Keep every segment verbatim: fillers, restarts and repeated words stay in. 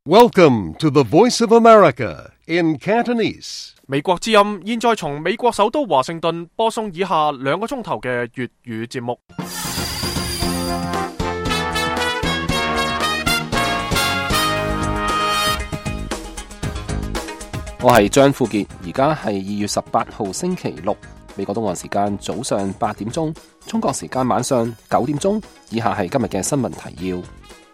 Welcome to the Voice of America in Cantonese. 美國之音現在從美國首都華盛頓播送以下兩個鐘頭嘅粵語節目。 我係張富傑，而家係二月十八號星期六，美國東岸時間早上八點鐘，中國時間晚上九點鐘。以下係今日嘅新聞提要。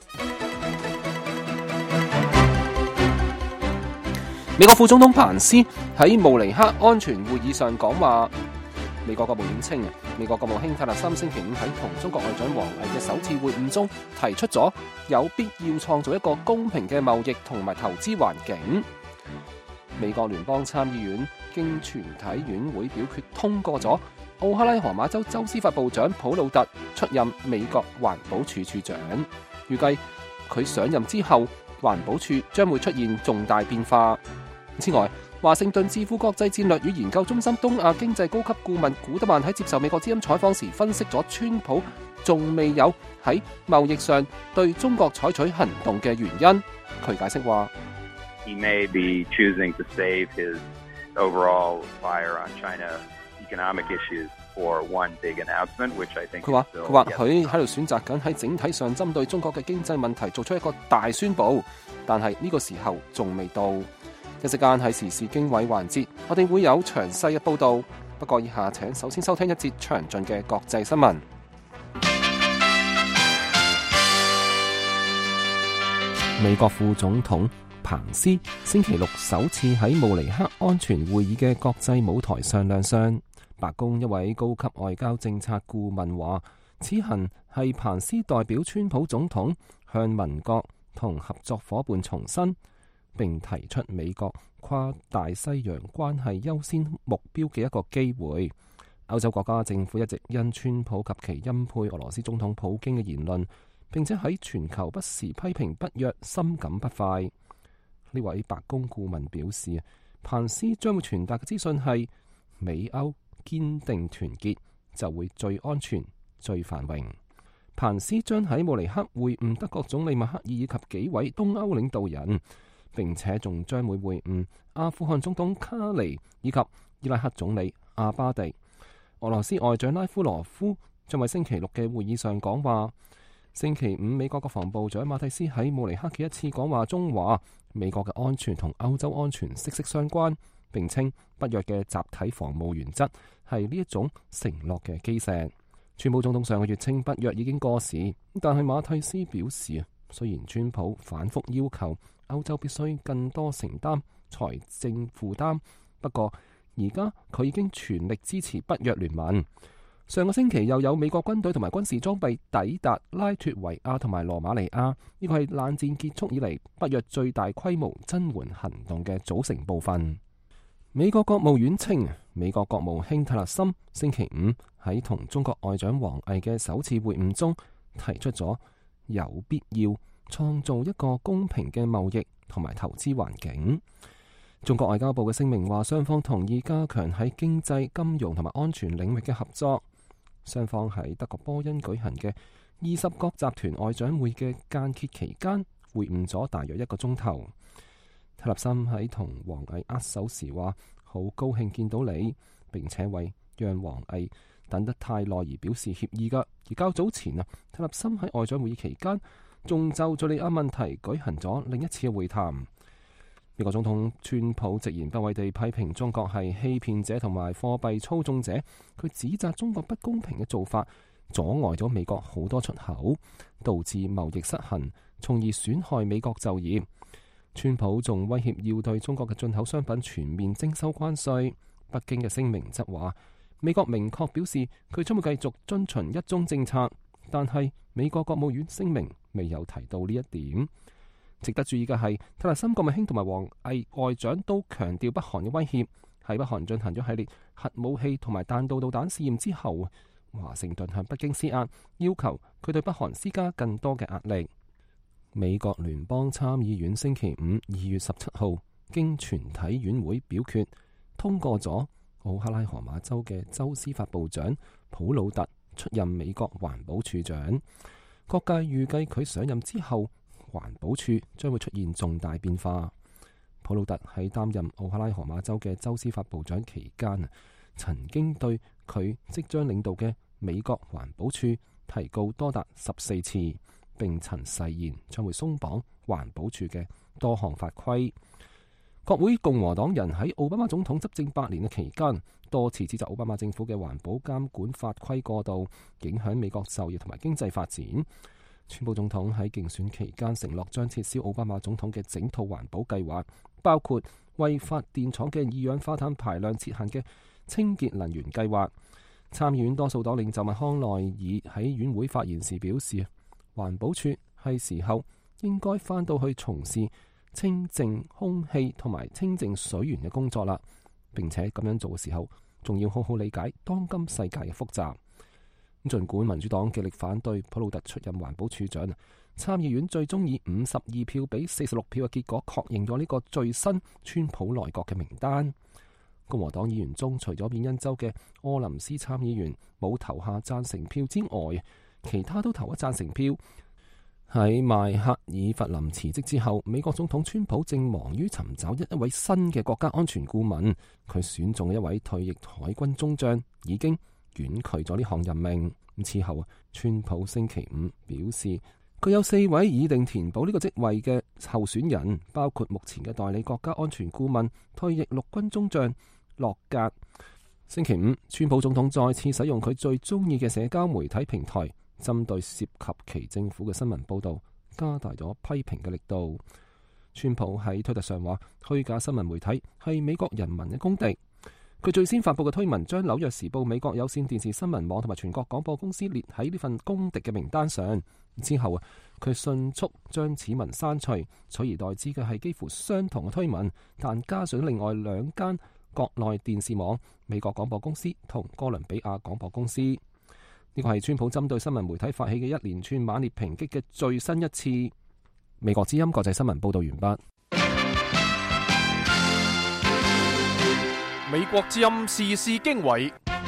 美國副總統彭斯喺慕尼黑安全會議上講話。美國國務院稱，美國國務卿泰勒森星期五喺同中國外長王毅嘅首次會晤中，提出咗有必要創造一個公平嘅貿易同埋投資環境。美國聯邦參議院經全體院會表決通過咗奧克拉荷馬州州司法部長普魯特出任美國環保署署長，預計佢上任之後，環保署將會出現重大變化。此外，華盛頓智庫國際戰略與研究中心東亞經濟高級顧問古德曼喺接受美國之音採訪時分析咗川普仲未有喺貿易上對中國採取行動嘅原因。佢解釋話 ：He may be choosing to save his overall fire on China economic issues for one big announcement, which I think 佢話佢或許喺度選擇緊喺整體上針對中國嘅經濟問題做出一個大宣佈，但係呢個時候仲未到。一時間喺時事經緯環節，我哋會有詳細嘅報導。不過以下請首先收聽一節詳盡嘅國際新聞。美國副總統彭斯星期六首次喺慕尼黑安全會議嘅國際舞台上亮相。白宮一位高級外交政策顧問話，此行係彭斯代表川普總統向盟國同合作夥伴重申，並提出美國跨大西洋關係優先目標嘅一個機會。歐洲國家政府一直因川普及其欽佩俄羅斯總統普京嘅言論，並且喺全球不時批評北約，深感不快。呢位白宮顧問表示，彭斯將會傳達嘅資訊係美歐堅定團結就會最安全、最繁榮。彭斯將喺慕尼黑會晤德國總理默克爾以及幾位東歐領導人，並且仲將會會晤阿富汗總統卡尼以及伊拉克總理阿巴迪。俄羅斯外長拉夫羅夫將喺星期六嘅會議上講話。星期五，美國國防部長馬蒂斯喺慕尼黑嘅一次講話中話，美國嘅安全同歐洲安全息息相關，並稱北約嘅集體防務原則係呢一種承諾嘅基石。川普總統上個月稱北約已經過時，但係馬蒂斯表示，雖然川普反覆要求歐洲必須更多承擔財政負擔，不過而家佢已經全力支持北約聯盟。上個星期又有美國軍隊同埋軍事裝備抵達拉脫維亞同埋羅馬尼亞，呢個係冷戰結束以嚟北約最大規模增援行動嘅組成部分。美國國務院稱，美國國務卿泰勒森星期五喺同中國外長王毅嘅首次會晤中，提出咗有必要創造一個公平嘅貿易同埋投資環境。中國外交部嘅聲明話，雙方同意加強喺經濟、金融同埋安全領域嘅合作。雙方喺德國波恩舉行嘅二十國集團外長會嘅間歇期間會晤咗大約一個鐘頭。泰勒森喺同王毅握手時話，好高興見到你，並且為讓王毅等得太耐而表示歉意噶。而較早前啊，泰勒森喺外長會議期間仲就敘利亞問題舉行咗另一次嘅會談。美國總統川普直言不諱地批評中國係欺騙者同埋貨幣操縱者，佢指責中國不公平嘅做法阻礙咗美國好多出口，導致貿易失衡，從而損害美國就業。川普仲威脅要對中國嘅進口商品全面徵收關稅。北京嘅聲明則話，美國明確表示佢將會繼續遵循一中政策，但係美國國務院聲明未有提到呢一點。值得注意嘅係，泰勒森國務卿同埋王毅外長都強調北韓嘅威脅。喺北韓進行咗系列核武器同埋彈道導彈試驗之後，華盛頓向北京施壓，要求佢對北韓施加更多嘅壓力。美國聯邦參議院星期五二月十七號經全體院會表決通過咗奧克拉荷馬州嘅州司法部長普魯特出任美國環保署長。各界預計佢上任之後， 環保署將會出現重大變化。普魯特喺擔任奧克拉荷馬州嘅州司法部長期間，曾經對佢即將領導嘅美國環保署提告多達十四次，並曾誓言將會鬆綁環保署嘅多項法規。國會共和黨人喺奧巴馬總統執政八年嘅期間，多次指責奧巴馬政府嘅環保監管法規過度，影響美國就業同埋經濟發展。川普總統喺競選期間承諾將撤銷奧巴馬總統嘅整套環保計劃，包括為發電廠嘅二氧化碳排量設限嘅清潔能源計劃。參議院多數黨領袖麥康奈爾喺院會發言時表示，環保署係時候應該返到去從事清淨空氣同埋清淨水源嘅工作啦，並且咁樣做嘅時候，仲要好好理解當今世界嘅複雜。儘管民主黨極力反對普魯特出任環保署長，參議院最終以五十二票比四十六票嘅結果確認咗呢個最新川普內閣嘅名單。共和黨議員中，除咗緬因州嘅柯林斯參議員冇投下贊成票之外，其他都投咗贊成票。喺邁克爾弗林辭職之後，美國總統川普正忙於尋找一一位新嘅國家安全顧問。佢選中嘅一位退役海軍中將已經婉拒咗呢項任命。此後，川普星期五表示，佢有四位擬定填補呢個職位嘅候選人，包括目前嘅代理國家安全顧問退役陸軍中將洛格。星期五，川普總統再次使用佢最中意嘅社交媒體平台，針對涉及其政府嘅新聞報道，加大咗批評嘅力度。川普喺推特上話，虛假新聞媒體係美國人民嘅公敵。佢最先發布嘅推文將紐約時報、美國有線電視新聞網同埋全國廣播公司列喺呢份公敵嘅名單上。之後啊，佢迅速將此文刪除，取而代之嘅係幾乎相同嘅推文，但加上另外兩間國內電視網、美國廣播公司同哥倫比亞廣播公司。呢個係川普針對新聞媒體發起嘅一連串猛烈抨擊嘅最新一次。美國之音國際新聞報道完畢。 美國之音時事經緯，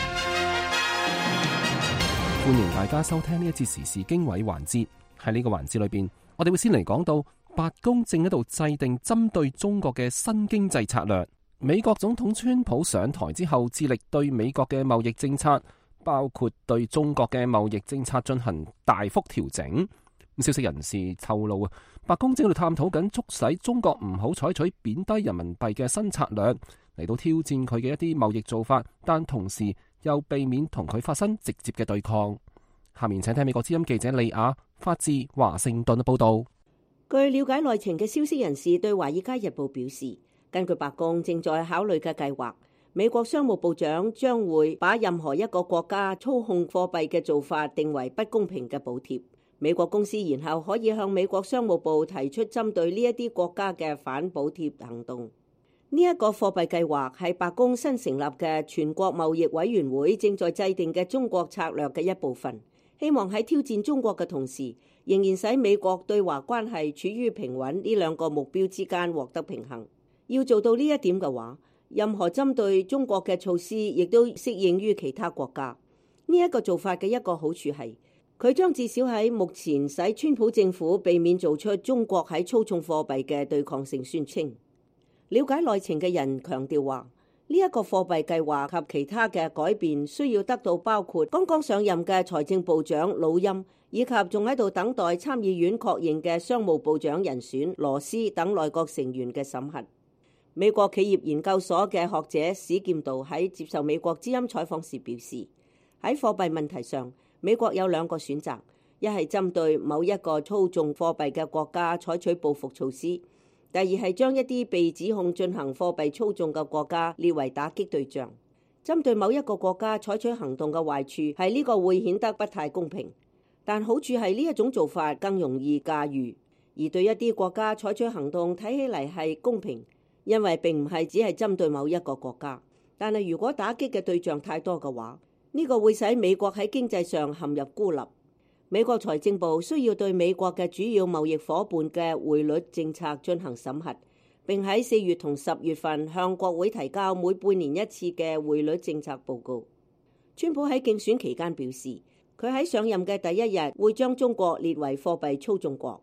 歡迎大家收聽呢一節時事經緯環節。喺呢個環節裏邊，我哋會先嚟講到白宮正喺度制定針對中國嘅新經濟策略。美國總統川普上台之後，致力對美國嘅貿易政策，包括對中國嘅貿易政策進行大幅調整。消息人士透露啊，白宮正喺度探討緊促使中國唔好採取貶低人民幣嘅新策略，嚟到挑戰佢嘅一啲貿易做法，但同時又避免同佢發生直接嘅對抗。下面請聽美國之音記者利亞發自華盛頓嘅報道。 據了解內情嘅消息人士對《華爾街日報》表示，根據白宮正在考慮嘅計劃，美國商務部長將會把任何一個國家操控貨幣嘅做法定為不公平嘅補貼。美國公司然後可以向美國商務部提出針對呢一啲國家嘅反補貼行動。呢一個貨幣計劃係白宮新成立嘅全國貿易委員會正在制定嘅中國策略嘅一部分，希望喺挑戰中國嘅同時，仍然使美國對華關係處於平穩呢兩個目標之間獲得平衡。要做到呢一點嘅話，任何針對中國嘅措施亦都適應於其他國家。呢一個做法嘅一個好處係，佢將至少喺目前使川普政府避免做出中國喺操縱貨幣嘅對抗性宣稱。了解內情嘅人強調話，呢一個貨幣計劃及其他嘅改變需要得到包括剛剛上任嘅財政部長魯欽，以及仲喺度等待參議院確認嘅商務部長人選羅斯等內閣成員嘅審核。美國企業研究所嘅學者史劍道喺接受美國之音採訪時表示，喺貨幣問題上，美國有兩個選擇，一係針對某一個操縱貨幣嘅國家採取報復措施，第二係將一啲被指控進行貨幣操縱嘅國家列為打擊對象。針對某一個國家採取行動嘅壞處係呢個會顯得不太公平，但好處係呢一種做法更容易駕馭，而對一啲國家採取行動睇起嚟係公平，因為並唔係只係針對某一個國家。但係如果打擊嘅對象太多嘅話，呢個會使美國喺經濟上陷入孤立。美國財政部需要對美國嘅主要貿易夥伴嘅匯率政策進行審核，並喺四月同十月份向國會提交每半年一次嘅匯率政策報告。川普喺競選期間表示，佢喺上任嘅第一日會將中國列為貨幣操縱國。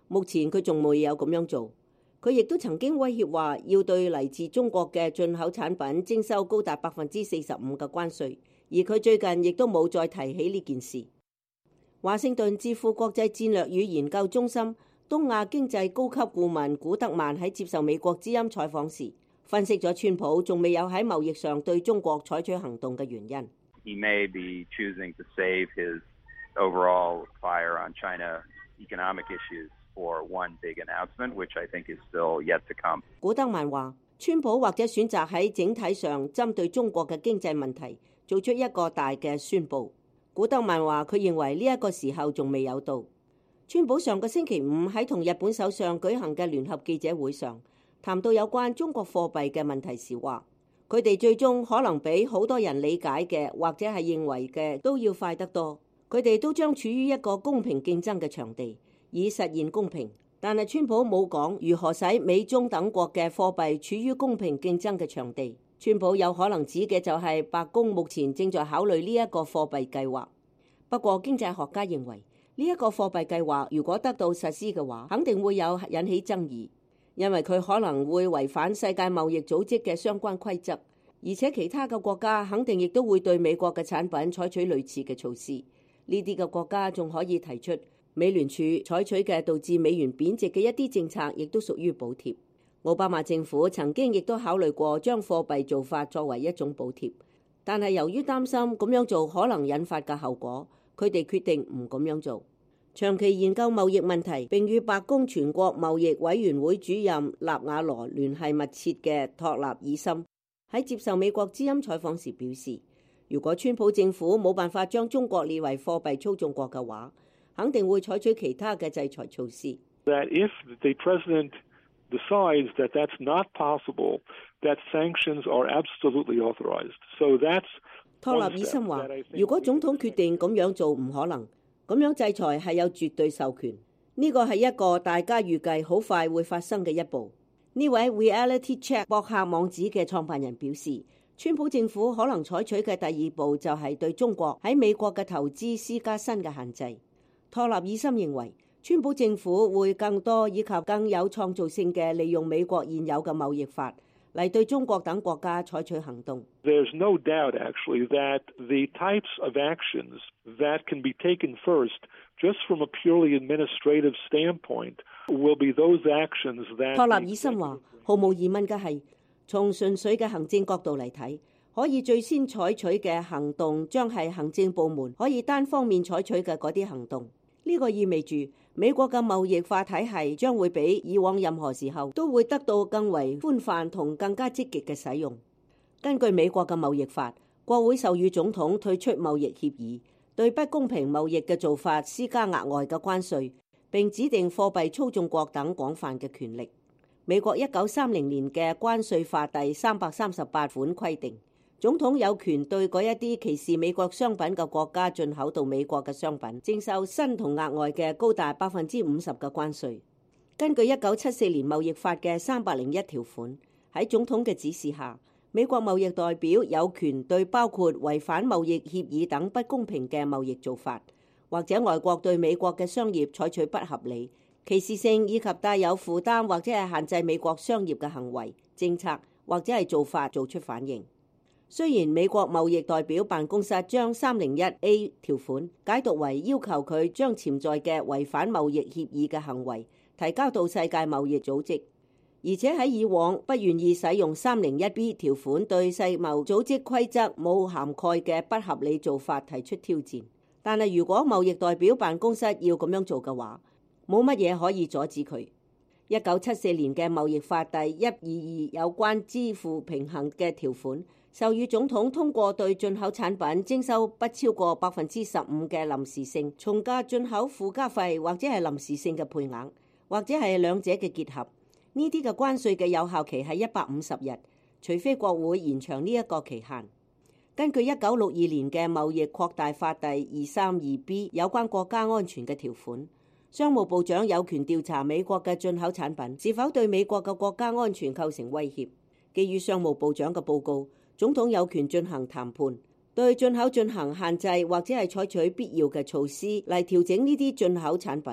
目前佢仲未有咁樣做。佢亦都曾經威脅話要對嚟自中國嘅進口產品徵收高達百分之四十五嘅關稅，而佢最近亦都冇再提起呢件事。華盛頓智庫國際戰略與研究中心東亞經濟高級顧問古德曼喺接受美國之音採訪時，分析咗川普仲未有喺貿易上對中國採取行動嘅原因。 He may be choosing to save his overall fire on China economic issues for one big announcement, which I think is still yet to come. 古德曼話，川普或者選擇喺整體上針對中國嘅經濟問題做出一個大嘅宣佈。古德曼話，佢認為呢一個時候仲未有到。川普上個星期五喺同日本首相舉行嘅聯合記者會上，談到有關中國貨幣嘅問題時話，佢哋最終可能比好多人理解嘅或者係認為嘅都要快得多。佢哋都將處於一個公平競爭嘅場地，以實現公平。但係川普冇講如何使美中等國嘅貨幣處於公平競爭嘅場地。川普有可能指嘅就係白宮目前正在考慮呢一個貨幣計劃。不過經濟學家認為呢一個貨幣計劃如果得到實施嘅話，肯定會有引起爭議，因為佢可能會違反世界貿易組織嘅相關規則，而且其他嘅國家肯定亦都會對美國嘅產品採取類似嘅措施。呢啲嘅國家仲可以提出美聯儲採取嘅導致美元貶值嘅一啲政策，亦都屬於補貼。奧巴馬政府曾經亦都考慮過將貨幣做法作為一種補貼，但係由於擔心咁樣做可能引發嘅後果，佢哋決定唔咁樣做。長期研究貿易問題並與白宮全國貿易委員會主任納瓦羅聯繫密切嘅托納爾森喺接受美國之音採訪時表示，如果川普政府冇辦法將中國列為貨幣操縱國嘅話，肯定會採取其他嘅制裁措施。 That if the president decides that that's not possible, that sanctions are absolutely authorized. So that's 托納爾森話，如果總統決定咁樣做唔可能，咁樣制裁係有絕對授權。呢個係一個大家預計好快會發生嘅一步。呢位 Reality Check 博客網址嘅創辦人表示，川普政府可能採取嘅第二步就係對中國喺美國嘅投資施加新嘅限制。托納爾森認為，川普政府會更多以及更有創造性嘅利用美國現有嘅貿易法嚟對中國等國家採取行動。 There's no doubt actually that the types of actions that can be taken first, just from a purely administrative standpoint, will be those actions that 托納爾森話，毫無疑問嘅係，從純粹嘅行政角度嚟睇，可以最先採取嘅行動將係行政部門可以單方面採取嘅嗰啲行動。呢個意味住美國嘅貿易法體系將會比以往任何時候都會得到更為寬泛同更加積極嘅使用。根據美國嘅貿易法，國會授予總統退出貿易協議，對不公平貿易嘅做法施加額外嘅關稅，並指定貨幣操縱國等廣泛嘅權力。美國一九三零年嘅關稅法第三百三十八款規定，總統有權對嗰一啲歧視美國商品嘅國家進口到美國嘅商品徵收新同額外嘅高達百分之五十嘅關稅。根據一九七四年貿易法嘅三百零一條款，喺總統嘅指示下，美國貿易代表有權對包括違反貿易協議等不公平嘅貿易做法，或者外國對美國嘅商業採取不合理、歧視性以及帶有負擔或者係限制美國商業嘅行為、政策或者係做法做出反應。雖然美國貿易代表辦公室將三零一 A 條款解讀為要求佢將潛在嘅違反貿易協議嘅行為提交到世界貿易組織，而且喺以往不願意使用三零一 B 條款對世貿組織規則冇涵蓋嘅不合理做法提出挑戰。但係如果貿易代表辦公室要咁樣做嘅話，冇乜嘢可以阻止佢。一九七四年嘅貿易法第一二二有關支付平衡嘅條款，授予總統通過對進口產品徵收不超過百分之十五嘅臨時性從價進口附加費，或者係臨時性嘅配額，或者係兩者嘅結合。呢啲嘅關稅嘅有效期係一百五十日，除非國會延長呢一個期限。根據一九六二年嘅貿易擴大法第二三二 B 有關國家安全嘅條款，商務部長有權調查美國嘅進口產品是否對美國嘅國家安全構成威脅。基於商務部長嘅報告，總統有權進行談判，對進口進行限制或者係採取必要嘅措施嚟調整呢啲進口產品。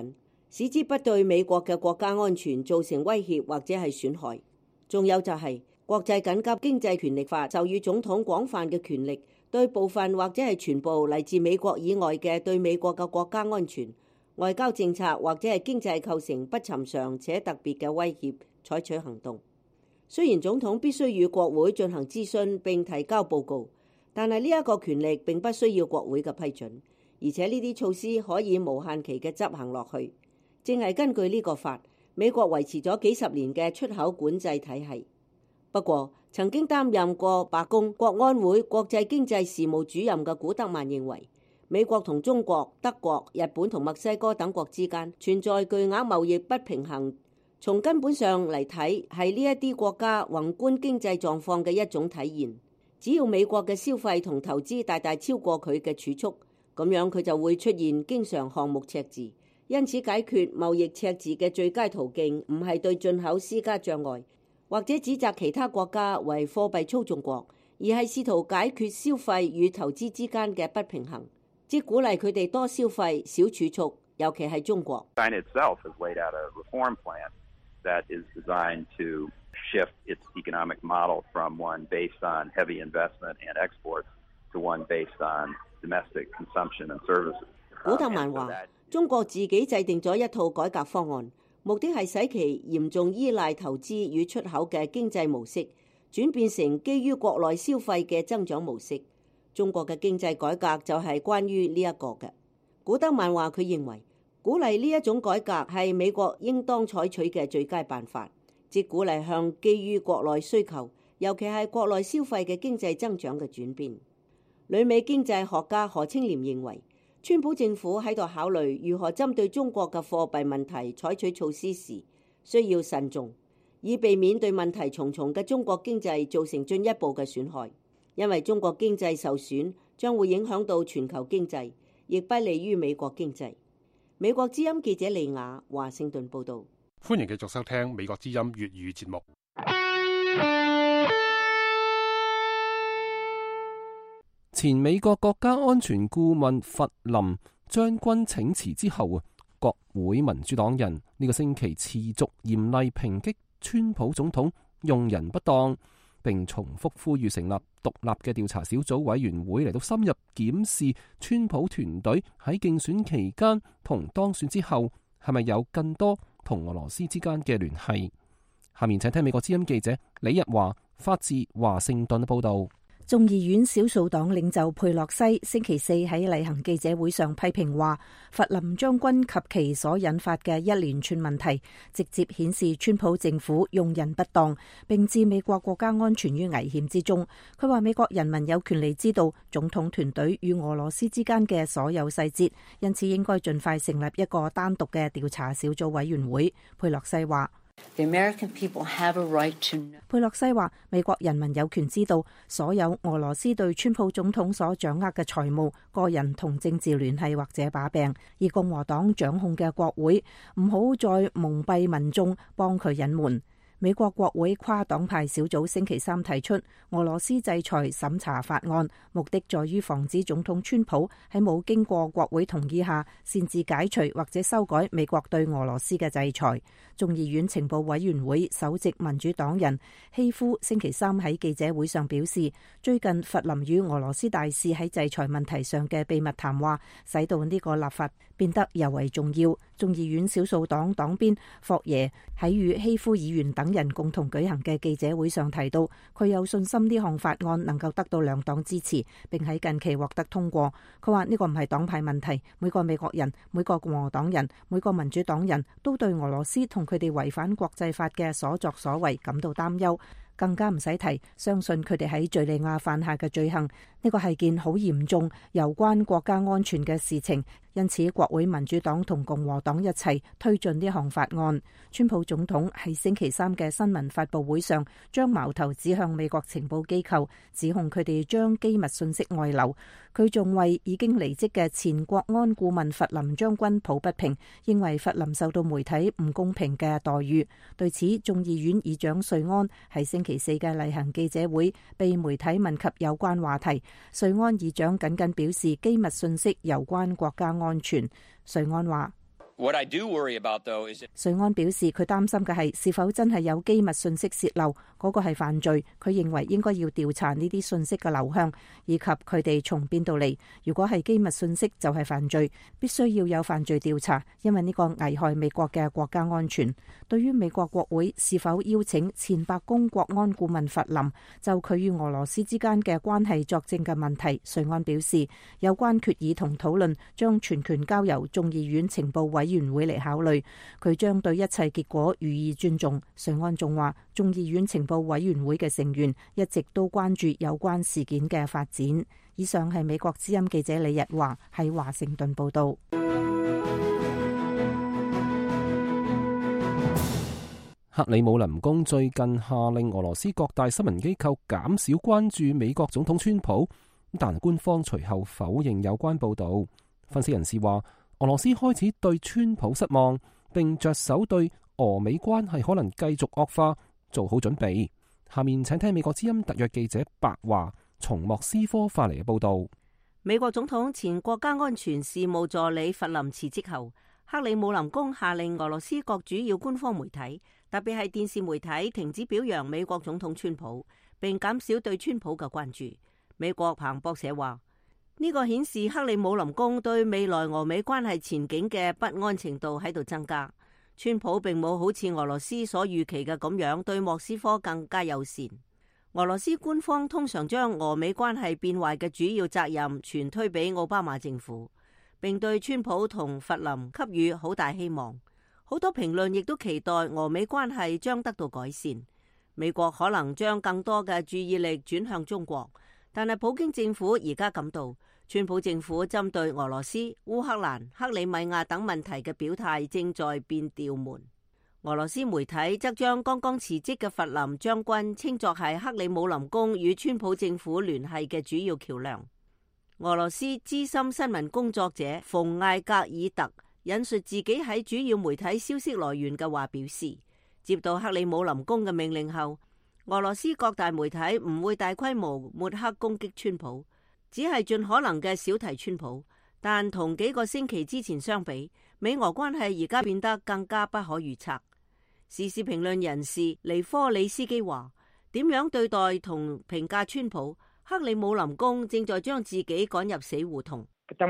使之不對美國嘅國家安全造成威脅或者係損害。仲有就係、是、國際緊急經濟權力法授予總統廣泛嘅權力，對部分或者係全部嚟自美國以外嘅對美國嘅國家安全、外交政策或者係經濟構成不尋常且特別嘅威脅採取行動。雖然總統必須與國會進行諮詢並提交報告，但係呢一個權力並不需要國會嘅批准，而且呢啲措施可以無限期嘅執行落去。正係根據呢個法，美國維持咗幾十年嘅出口管制體系。不過，曾經擔任過白宮國安會國際經濟事務主任嘅古德曼認為，美國同中國、德國、日本同墨西哥等國之間存在巨額貿易不平衡，從根本上嚟睇，係呢一啲國家宏觀經濟狀況嘅一種體現。只要美國嘅消費同投資大大超過佢嘅儲蓄，咁樣佢就會出現經常項目赤字。因此，解決貿易赤字嘅最佳途徑唔係對進口施加障礙，或者指責其他國家為貨幣操縱國，而係試圖解決消費與投資之間嘅不平衡，即鼓勵佢哋多消費、少儲蓄，尤其係中國。 China itself has laid out a reform plan that is designed to shift its economic model from one based on heavy investment and exports to one based on domestic consumption and services. 古特曼話，中國自己制定咗一套改革方案，目的係使其嚴重依賴投資與出口嘅經濟模式轉變成基於國內消費嘅增長模式。中國嘅經濟改革就係關於呢一個嘅。古德曼話，佢認為鼓勵呢一種改革係美國應當採取嘅最佳辦法，即鼓勵向基於國內需求，尤其係國內消費嘅經濟增長嘅轉變。旅美經濟學家何清廉認為，川普政府喺度考慮如何針對中國嘅貨幣問題採取措施時，需要慎重，以避免對問題重重嘅中國經濟造成進一步嘅損害。因為中國經濟受損將會影響到全球經濟，亦不利於美國經濟。美國之音記者利亞華盛頓報道。 歡迎繼續收聽美國之音粵語節目。 前美國國家安全顧問弗林將軍請辭之後啊，國會民主黨人呢個星期持續嚴厲抨擊川普總統用人不當，並重複呼籲成立獨立嘅調查小組委員會嚟到深入檢視川普團隊喺競選期間同當選之後係咪有更多同俄羅斯之間嘅聯繫。下面請聽美國之音記者李日華發自華盛頓嘅報道。 眾議院少數黨領袖佩洛西星期四喺例行記者會上批評話，弗林將軍及其所引發嘅一連串問題，直接顯示川普政府用人不當，並置美國國家安全於危險之中。佢話美國人民有權利知道總統團隊與俄羅斯之間嘅所有細節，因此應該盡快成立一個單獨嘅調查小組委員會。佩洛西話。 The American people have a right to know. 佩洛西話，美國人民有權知道所有俄羅斯對川普總統所掌握嘅財務、個人同政治聯繫或者把柄，而共和黨掌控嘅國會唔好再蒙蔽民眾，幫佢隱瞞。美國國會跨黨派小組星期三提出俄羅斯制裁審查法案，目的在於防止總統川普喺冇經過國會同意下擅自解除或者修改美國對俄羅斯嘅制裁。眾議院情報委員會首席民主黨人希夫星期三喺記者會上表示，最近弗林與俄羅斯大使喺制裁問題上嘅秘密談話，使到呢個立法變得尤為重要。眾議院少數黨黨鞭霍耶喺與希夫議員等人共同舉行嘅記者會上提到，佢有信心呢項法案能夠得到兩黨支持，並喺近期獲得通過。佢話呢個唔係黨派問題，每個美國人、每個共和黨人、每個民主黨人都對俄羅斯同佢哋違反國際法嘅所作所為感到擔憂，更加唔使提相信佢哋喺敘利亞犯下嘅罪行。呢個係件好嚴重有關國家安全嘅事情，因此國會民主黨同共和黨一齊推進呢項法案。川普總統喺星期三嘅新聞發佈會上將矛頭指向美國情報機構，指控佢哋將機密信息外流。佢仲為已經離職嘅前國安顧問弗林將軍抱不平，認為弗林受到媒體唔公平嘅待遇。對此，眾議院議長瑞安喺星期四嘅例行記者會被媒體問及有關話題，瑞安議長僅僅表示機密信息有關國家安全。瑞安話 What I do worry about, though, is 瑞安表示，佢擔心嘅係是否真係有機密信息洩漏，嗰個係犯罪。佢認為應該要調查呢啲信息嘅流向，以及佢哋從邊度嚟。如果係機密信息就係犯罪，必須要有犯罪調查，因為呢個危害美國嘅國家安全。對於美國國會是否邀請前白宮國安顧問弗林就佢與俄羅斯之間嘅關係作證嘅問題，瑞安表示，有關決議同討論將全權交由眾議院情報委員會嚟考慮，佢將對一切結果予以尊重。瑞安仲話，眾議院情報委員會嘅成員一直都關注有關事件嘅發展。以上係美國之音記者李日華喺華盛頓報道。 克里姆林宮最近下令俄羅斯各大新聞機構減少關注美國總統川普，但官方隨後否認有關報道。分析人士話，俄羅斯開始對川普失望，並着手對俄美關係可能繼續惡化做好準備。下面請聽美國之音特約記者白華從莫斯科發嚟嘅報道。 美國總統前國家安全事務助理弗林辭職後，克里姆林宮下令俄羅斯各主要官方媒體，特別係電視媒體停止表揚美國總統川普，並減少對川普嘅關注。美國彭博社話，呢個顯示克里姆林宮對未來俄美關係前景嘅不安程度喺度增加。川普並冇好似俄羅斯所預期嘅咁樣對莫斯科更加友善。俄羅斯官方通常將俄美關係變壞嘅主要責任全推俾奧巴馬政府，並對川普同弗林給予好大希望。好多評論亦都期待俄美關係將得到改善。美國可能將更多嘅注意力轉向中國，但係普京政府而家感到川普政府針對俄羅斯、烏克蘭、克里米亞等問題嘅表態正在變調門。俄羅斯媒體則將剛剛辭職嘅弗林將軍稱作係克里姆林宮與川普政府聯繫嘅主要橋樑。俄羅斯資深新聞工作者馮艾格爾特引述自己喺主要媒體消息來源嘅話表示，接到克里姆林宮嘅命令後，俄羅斯各大媒體唔會大規模抹黑攻擊川普，只係盡可能嘅少提川普。但同幾個星期之前相比，美俄關係而家變得更加不可預測。時事評論人士尼科里斯基話，點樣對待同評價川普，克里姆林宮正在將自己趕入死胡同。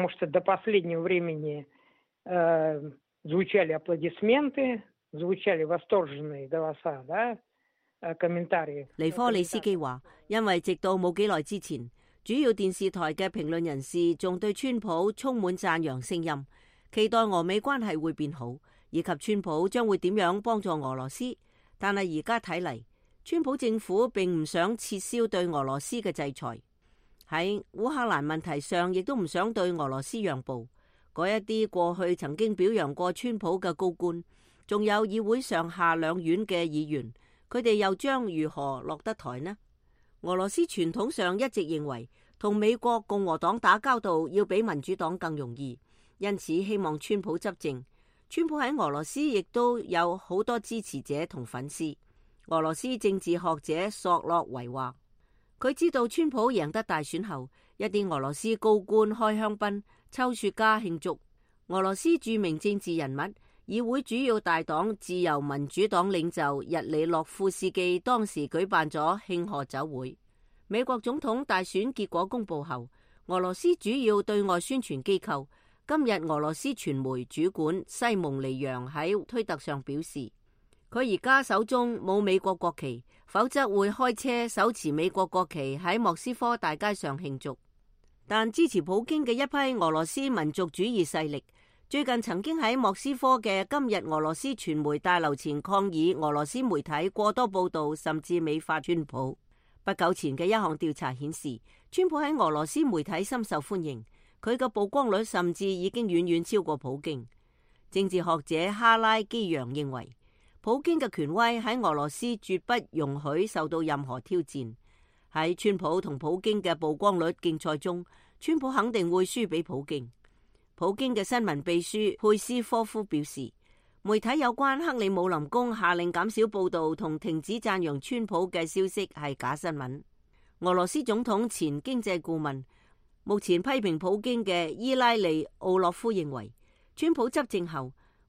尼科里斯基話，因為直到冇幾耐之前，主要電視台嘅評論人士仲對川普充滿讚揚聲音，期待俄美關係會變好，以及川普將會點樣幫助俄羅斯。但係而家睇嚟，川普政府並唔想撤銷對俄羅斯嘅制裁，喺烏克蘭問題上亦都唔想對俄羅斯讓步。嗰一啲過去曾經表揚過川普嘅高官，仲有議會上下兩院嘅議員，佢哋又將如何落得台呢？俄羅斯傳統上一直認為同美國共和黨打交道要比民主黨更容易，因此希望川普執政。川普喺俄羅斯亦都有好多支持者同粉絲。俄羅斯政治學者索洛維話，佢知道川普贏得大選後，一啲俄羅斯高官開香檳、抽雪茄慶祝。俄羅斯著名政治人物、議會主要大黨自由民主黨領袖日里諾夫斯基當時舉辦咗慶賀酒會。美國總統大選結果公布後，俄羅斯主要對外宣傳機構今日俄羅斯傳媒主管西蒙尼揚喺推特上表示，佢而家手中冇美國國旗，否則會開車手持美國國旗喺莫斯科大街上慶祝。但支持普京嘅一批俄羅斯民族主義勢力最近曾經喺莫斯科嘅今日俄羅斯傳媒大樓前抗議俄羅斯媒體過多報道，甚至美化川普。不久前嘅一項調查顯示，川普喺俄羅斯媒體深受歡迎，佢嘅曝光率甚至已經遠遠超過普京。政治學者哈拉基揚認為，普京嘅權威喺俄羅斯絕不容許受到任何挑戰。喺川普同普京嘅曝光率競賽中，川普肯定會輸俾普京。普京嘅新聞秘書佩斯科夫表示，媒體有關克里姆林宮下令減少報道同停止讚揚川普嘅消息係假新聞。俄羅斯總統前經濟顧問、目前批評普京嘅伊拉利奧洛夫認為，川普執政後，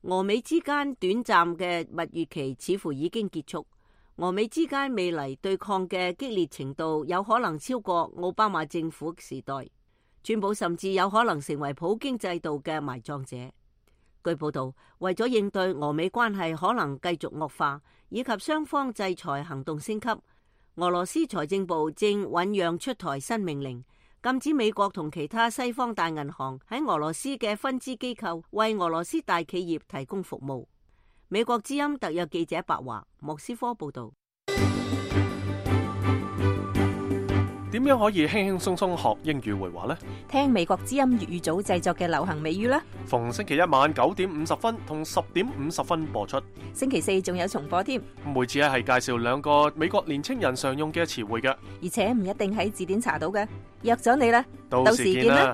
俄美之間短暫嘅蜜月期似乎已經結束，俄美之間未來對抗嘅激烈程度有可能超過奧巴馬政府時代，川普甚至有可能成為普京制度嘅埋葬者。據報道，為咗應對俄美關係可能繼續惡化，以及雙方制裁行動升級，俄羅斯財政部正醞釀出台新命令，禁止美國同其他西方大銀行喺俄羅斯嘅分支機構為俄羅斯大企業提供服務。美國之音特約記者白華，莫斯科報道。 點樣可以輕輕鬆鬆學英語會話呢？ 聽美國之音粵語組製作嘅流行美語啦。 逢星期一晚九點五十分同十點五十分播出。 星期四仲有重播添。 每次咧係介紹兩個美國年青人常用嘅詞彙嘅， 而且唔一定喺字典查到嘅。約咗你啦， 到時見啦。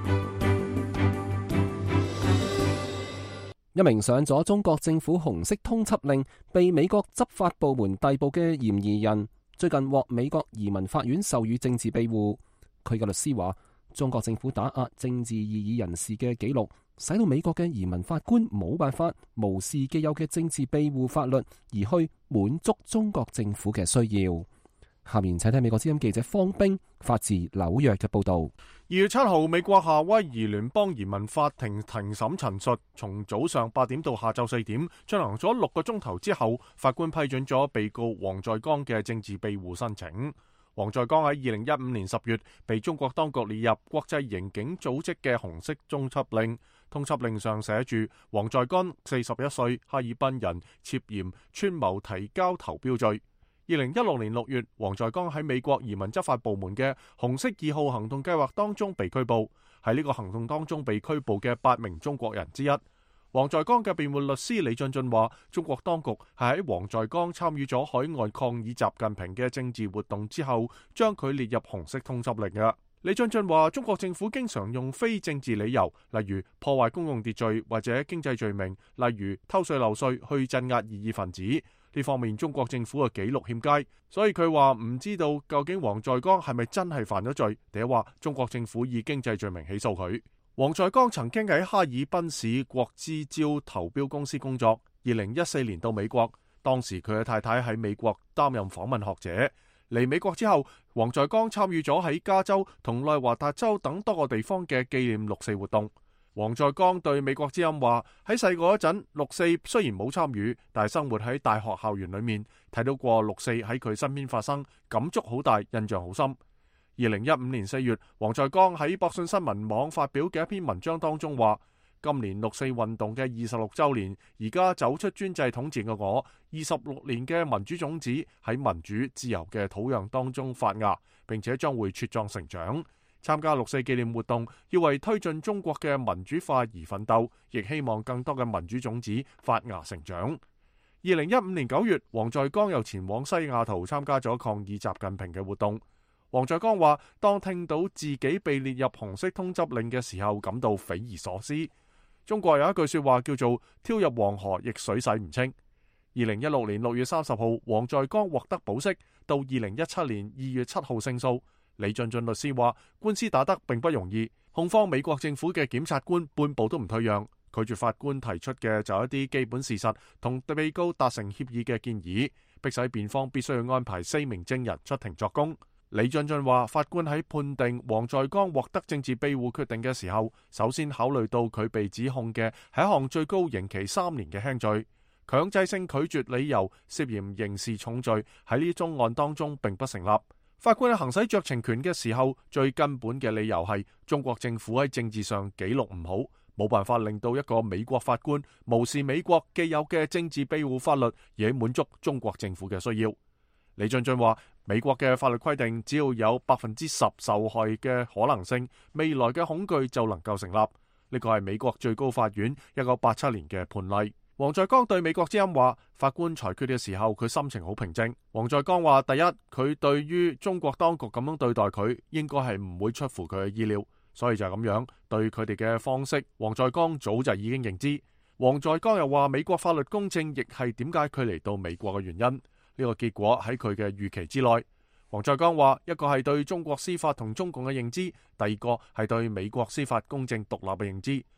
一名上咗中國政府紅色通緝令，被美國執法部門逮捕嘅嫌疑人，最近獲美國移民法院授予政治庇護。佢嘅律師話，中國政府打壓政治異議人士嘅記錄，使到美國嘅移民法官冇辦法無視既有嘅政治庇護法律，而去滿足中國政府嘅需要。下面請睇美國之音記者方冰發自紐約嘅報道。 二月七號，美國夏威夷聯邦移民法庭庭審陳述，從早上八點到下晝四點進行咗六個鐘頭之後，法官批准咗被告黃在剛嘅政治庇護申請。黃在剛喺二零一五年十月被中國當局列入國際刑警組織嘅紅色通緝令，通緝令上寫住黃在剛四十一歲，哈爾濱人，涉嫌串謀提交投標罪。二零一六年六月，黃在剛喺美國移民執法部門嘅紅色二號行動計劃當中被拘捕，喺呢個行動當中被拘捕嘅八名中國人之一。黃在剛嘅辯護律師李俊俊話，中國當局係喺黃在剛參與咗海外抗議習近平嘅政治活動之後，將佢列入紅色通緝令嘅。李俊俊話，中國政府經常用非政治理由，例如破壞公共秩序或者經濟罪名，例如偷稅漏稅，去鎮壓異議分子。呢方面中國政府嘅記錄欠佳，所以佢話唔知道究竟黃在剛係咪真係犯咗罪，定係話中國政府以經濟罪名起訴佢。黃在剛曾經喺哈爾濱市國之招投標公司工作，二零一四年到美國，當時佢嘅太太喺美國擔任訪問學者。嚟美國之後，黃在剛參與咗喺加州同內華達州等多個地方嘅紀念六四活動。黃在剛對美國之音話，喺細個嗰陣，六四雖然冇參與，但係生活喺大學校園裏面，睇到過六四喺佢身邊發生，感觸好大，印象好深。二零一五年四月，黃在剛喺博信新聞網發表嘅一篇文章當中話，今年六四運動嘅二十六週年，而家走出專制統治嘅我，二十六年嘅民主種子喺民主自由嘅土壤當中發芽，並且將會茁壯成長。參加六四紀念活動，要為推進中國嘅民主化而奮鬥，亦希望更多嘅民主種子發芽成長。二零一五年九月，黃在剛又前往西雅圖參加咗抗議習近平嘅活動。黃在剛話，當聽到自己被列入紅色通緝令嘅時候，感到匪夷所思。中國有一句說話叫做跳入黃河亦水洗唔清。二零一六年六月三十號，黃在剛獲得保釋，到二零一七年二月七號勝訴。李俊俊律師話，官司打得並不容易，控方美國政府嘅檢察官半步都唔退讓，拒絕法官提出嘅就一啲基本事實同被告達成協議嘅建議，迫使辯方必須要安排四名證人出庭作供。李俊俊話，法官喺判定黃在剛獲得政治庇護決定嘅時候，首先考慮到佢被指控嘅係一項最高刑期三年嘅輕罪，強制性拒絕理由涉嫌刑事重罪喺呢宗案當中並不成立。法官喺行使酌情權嘅時候，最根本嘅理由係中國政府喺政治上記錄唔好，冇辦法令到一個美國法官無視美國既有嘅政治庇護法律，而滿足中國政府嘅需要。李俊俊話，美國嘅法律規定，只要有百分之十受害嘅可能性，未來嘅恐懼就能夠成立。呢個係美國最高法院一九八七年嘅判例。黃在剛對美國之音話，法官裁決嘅時候，佢心情好平靜。黃在剛話，第一，佢對於中國當局咁樣對待佢，應該係唔會出乎佢嘅意料，所以就係咁樣對佢哋嘅方式，黃在剛早就已經認知。黃在剛又話，美國法律公正亦係點解佢嚟到美國嘅原因，呢個結果喺佢嘅預期之內。黃在剛話，一個係對中國司法同中共嘅認知，第二個係對美國司法公正獨立嘅認知。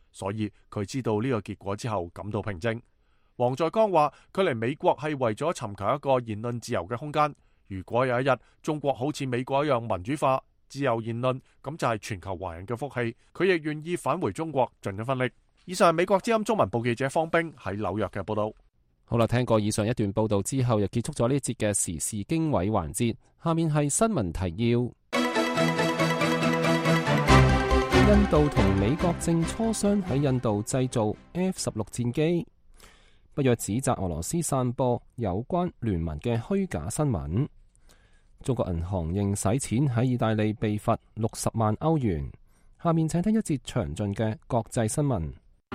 所以佢知道呢個結果之後感到平靜。黃在剛話：佢嚟美國係為咗尋求一個言論自由嘅空間。如果有一日中國好似美國一樣民主化、自由言論，咁就係全球華人嘅福氣。佢亦願意返回中國盡一分力。以上係美國之音中文部記者方冰喺紐約嘅報道。 好啦，聽過以上一段報道之後，又結束咗呢節嘅時事經緯環節。下面係新聞提要。印度同美國正磋商喺印度製造 F 十六戰機。北約指責俄羅斯散播有關聯盟嘅虛假新聞。中國銀行認洗錢喺意大利被罰六十萬歐元。下面請聽一節詳盡嘅國際新聞。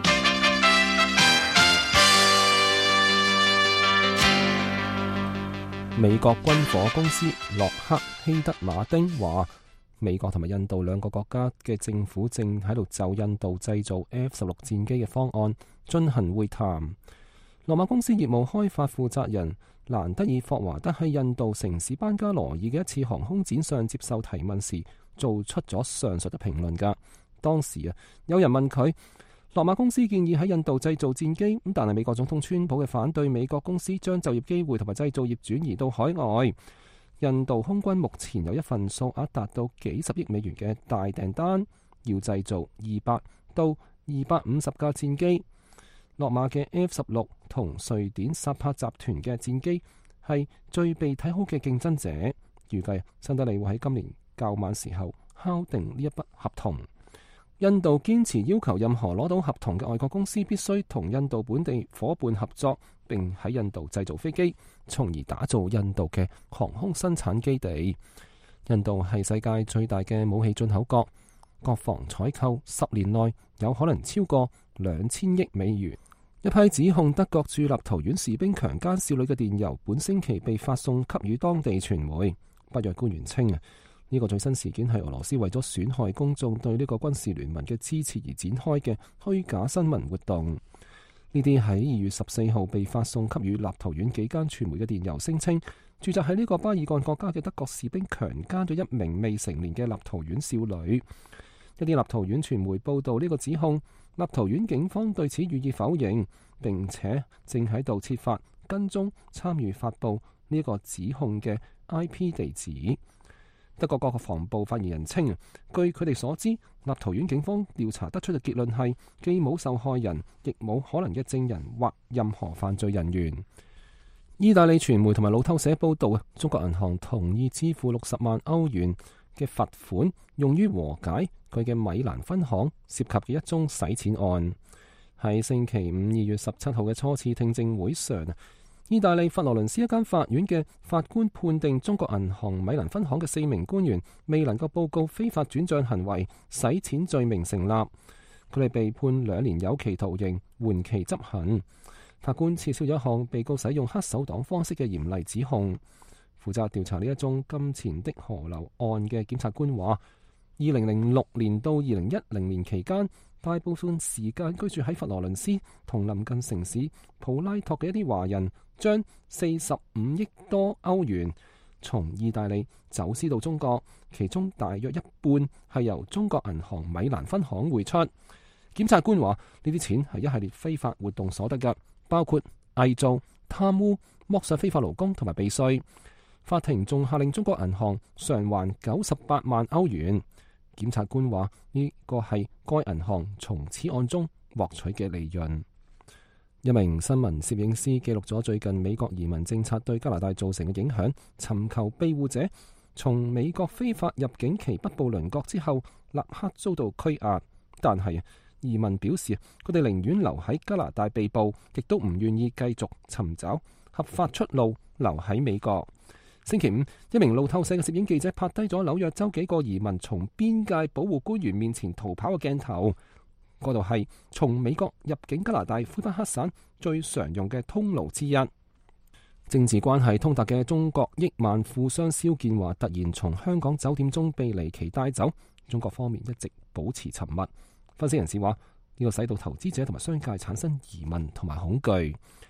美國軍火公司洛克希德馬丁話，美國同埋印度兩個國家嘅政府正喺度就印度製造 F 十六戰機嘅方案進行會談。羅馬公司業務開發負責人蘭德爾霍華德喺印度城市班加羅爾嘅一次航空展上接受提問時，做出咗上述嘅評論㗎。當時啊，有人問佢，羅馬公司建議喺印度製造戰機，咁但係美國總統川普嘅反對，美國公司將就業機會同埋製造業轉移到海外。印度空軍目前有一份數額達到幾十億美元嘅大訂單，要製造二百到二百五十架戰機。洛馬嘅 F 十六同瑞典薩帕集團嘅戰機係最被睇好嘅競爭者，預計新德里會喺今年較晚時候敲定呢一筆合同。印度堅持要求任何攞到合同嘅外國公司必須同印度本地伙伴合作，並喺印度製造飛機，從而打造印度嘅航空生產基地。印度係世界最大嘅武器進口國，國防採購十年內有可能超過兩千億美元。一批指控德國駐立陶宛士兵強姦少女嘅電郵本星期被發送給予當地傳媒。北約官員稱啊，呢個最新事件係俄羅斯為咗損害公眾對呢個軍事聯盟嘅支持而展開嘅虛假新聞活動。呢啲喺二月十四號被發送給予立陶宛幾間傳媒嘅電郵聲稱，駐紮喺呢個巴爾幹國家嘅德國士兵強姦咗一名未成年嘅立陶宛少女。一啲立陶宛傳媒報道呢個指控，立陶宛警方對此予以否認，並且正喺度設法跟蹤參與發布呢個指控嘅 I P 地址。德國國防部發言人稱，據佢哋所知，立陶宛警方調查得出嘅結論係，既冇受害人，亦冇可能嘅證人或任何犯罪人員。意大利傳媒同埋路透社報道，中國銀行同意支付六十萬歐元嘅罰款，用於和解佢嘅米蘭分行涉及嘅一宗洗錢案。喺星期五二月十七號嘅初次聽證會上，意大利佛羅倫斯一間法院嘅法官判定中國銀行米蘭分行嘅四名官員未能夠報告非法轉賬行為，洗錢罪名成立。佢哋被判兩年有期徒刑，緩期執行。法官撤銷咗一項被告使用黑手黨方式嘅嚴厲指控。負責調查呢一宗金錢的河流案嘅檢察官話，二零零六年到二零一零年期間，大部分時間居住喺佛羅倫斯同鄰近城市普拉托嘅一啲華人，將四十五億多歐元從意大利走私到中國，其中大約一半係由中國銀行米蘭分行匯出。檢察官話，呢啲錢係一系列非法活動所得嘅，包括偽造、貪污、剝削非法勞工同埋避稅。法庭仲下令中國銀行償還九十八萬歐元。檢察官話，呢個係該銀行從此案中獲取嘅利潤。一名新聞攝影師記錄咗最近美國移民政策對加拿大造成嘅影響，尋求庇護者從美國非法入境其北部鄰國之後，立刻遭到拘押。但係移民表示，佢哋寧願留喺加拿大被捕，亦都唔願意繼續尋找合法出路留喺美國。星期五，一名路透社嘅攝影記者拍低咗紐約州幾個移民從邊界保護官員面前逃跑嘅鏡頭。嗰度係從美國入境加拿大魁北克省最常用嘅通路之一。政治關係通達嘅中國億萬富商肖建華突然從香港酒店中被離奇帶走，中國方面一直保持沉默。分析人士話，呢個使到投資者同埋商界產生疑問同埋恐懼。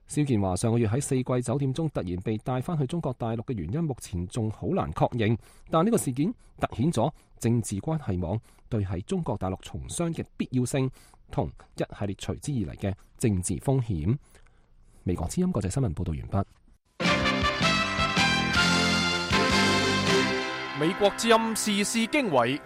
肖健話上個月喺四季酒店中突然被帶翻去中國大陸嘅原因，目前仲好難確認。但呢個事件凸顯咗政治關係網對喺中國大陸從商嘅必要性，同一系列隨之而嚟嘅政治風險。美國之音國際新聞報道完畢。 美國之音時事經緯，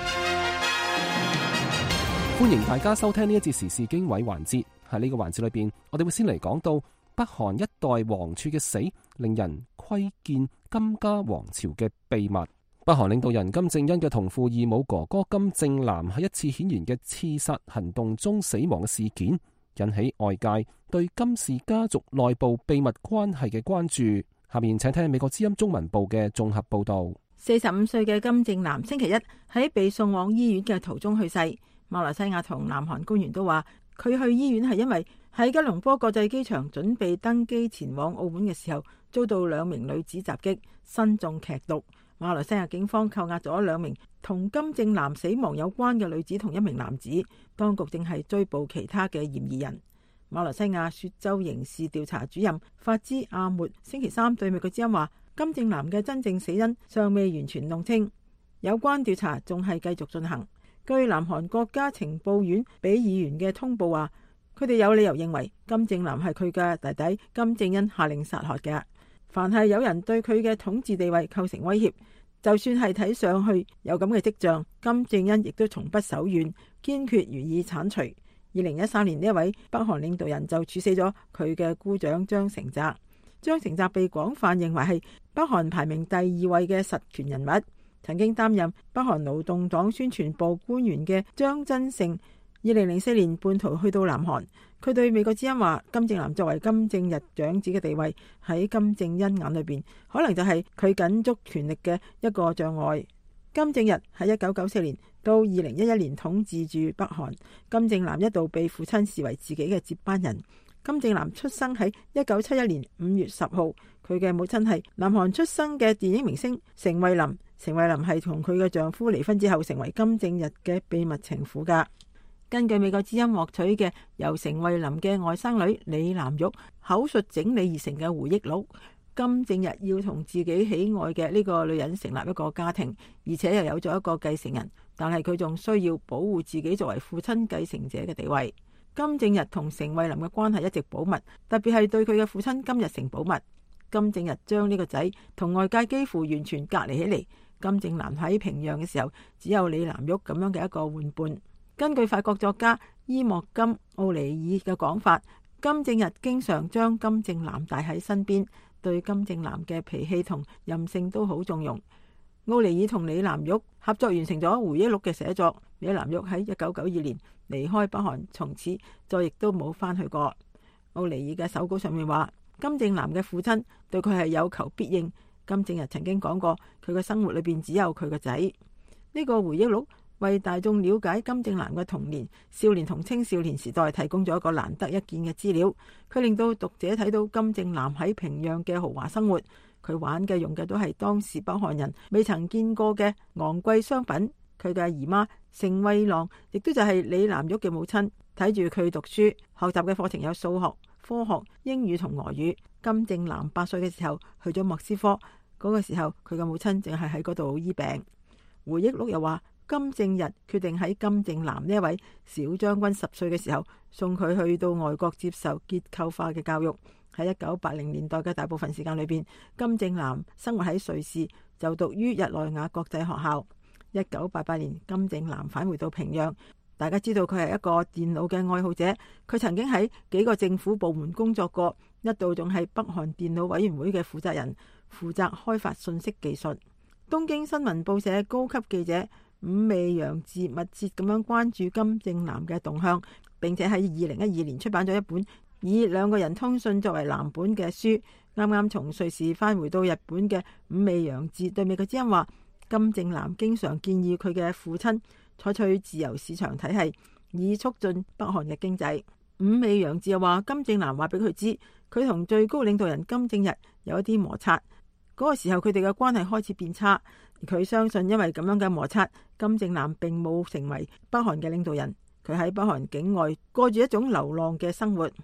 歡迎大家收聽呢一節時事經緯環節。喺呢個環節裏邊，我哋會先嚟講到北韓一代王儲嘅死，令人窺見金家王朝嘅秘密。北韓領導人金正恩嘅同父異母哥哥金正男喺一次顯然嘅刺殺行動中死亡嘅事件，引起外界對金氏家族內部秘密關係嘅關注。下面請聽美國之音中文部嘅綜合報道。 四十五歲嘅金正男星期一喺被送往醫院嘅途中去世。馬來西亞同南韓官員都話，佢去醫院係因為喺吉隆坡國際機場準備登機前往澳門嘅時候，遭到兩名女子襲擊，身中劇毒。馬來西亞警方扣押咗兩名同金正男死亡有關嘅女子同一名男子，當局正係追捕其他嘅嫌疑人。馬來西亞雪州刑事調查主任法茲阿末星期三對美國之音話，金正男嘅真正死因尚未完全弄清，有關調查仲係繼續進行。據南韓國家情報院俾議員嘅通報話，佢哋有理由認為金正男係佢嘅弟弟金正恩下令殺害嘅。凡係有人對佢嘅統治地位構成威脅，就算係睇上去有咁嘅跡象，金正恩亦都從不手軟，堅決予以剷除。二零一三年呢一位北韓領導人就處死咗佢嘅姑丈張成澤。張成澤被廣泛認為係北韓排名第二位嘅實權人物。曾經擔任北韓勞動黨宣傳部官員嘅張真勝，二零零四年叛逃去到南韓。佢對美國之音話，金正男作為金正日長子嘅地位喺金正恩眼裏邊，可能就係佢緊捉權力嘅一個障礙。金正日喺一九九四年到二零一一年統治住北韓，金正男一度被父親視為自己嘅接班人。金正男出生喺一九七一年五月十號，佢嘅母親係南韓出生嘅電影明星成惠琳。成惠琳係同佢嘅丈夫離婚之後，成為金正日嘅秘密情婦噶。根據美國之音獲取嘅由成惠琳嘅外甥女李南玉口述整理而成嘅回憶錄，金正日要同自己喜愛嘅呢個女人成立一個家庭，而且又有咗一個繼承人，但係佢仲需要保護自己作為父親繼承者嘅地位。金正日同成惠琳嘅關係一直保密，特別係對佢嘅父親金日成保密。金正日將呢個仔同外界幾乎完全隔離起嚟。金正男喺平壤嘅時候，只有李南旭咁樣嘅一個玩伴。根據法國作家伊莫金奧尼爾嘅講法，金正日經常將金正男帶喺身邊，對金正男嘅脾氣同任性都好縱容。奧尼爾同李南旭合作完成咗回憶錄嘅寫作。李南旭喺一九九二年離開北韓，從此再亦都冇翻去過。奧尼爾嘅手稿上面話，金正男嘅父親對佢係有求必應。金正日曾經講過，佢嘅生活裏邊只有佢個仔。呢個回憶錄為大眾了解金正男嘅童年、少年同青少年時代提供咗一個難得一見嘅資料。佢令到讀者睇到金正男喺平壤嘅豪華生活，佢玩嘅用嘅都係當時北韓人未曾見過嘅昂貴商品。佢嘅姨媽成惠郎亦都就係李南旭嘅母親，睇住佢讀書，學習嘅課程有數學、科學、英語同俄語。金正男八歲嘅時候去咗莫斯科。嗰個時候，佢嘅母親淨係喺嗰度醫病。回憶錄又話，金正日決定喺金正男呢一位小將軍十歲嘅時候，送佢去到外國接受結構化嘅教育。喺一九八零年代嘅大部分時間裏邊，金正男生活喺瑞士，就讀於日內瓦國際學校。一九八八年，金正男返回到平壤。大家知道佢係一個電腦嘅愛好者，佢曾經喺幾個政府部門工作過，一度仲係北韓電腦委員會嘅負責人，負責開發信息技術。東京新聞報社高級記者伍美洋治密切咁樣關注金正男嘅動向，並且喺二零一二年出版咗一本以兩個人通訊作為藍本嘅書。啱啱從瑞士返回到日本嘅伍美洋治對美國之音話，金正男經常建議佢嘅父親採取自由市場體系，以促進北韓嘅經濟。伍美洋治又話，金正男話俾佢知，佢同最高領導人金正日有一啲摩擦，嗰個時候佢哋嘅關係開始變差。佢相信因為咁樣嘅摩擦，金正男並冇成為北韓嘅領導人，佢喺北韓境外過住一種流浪嘅生活。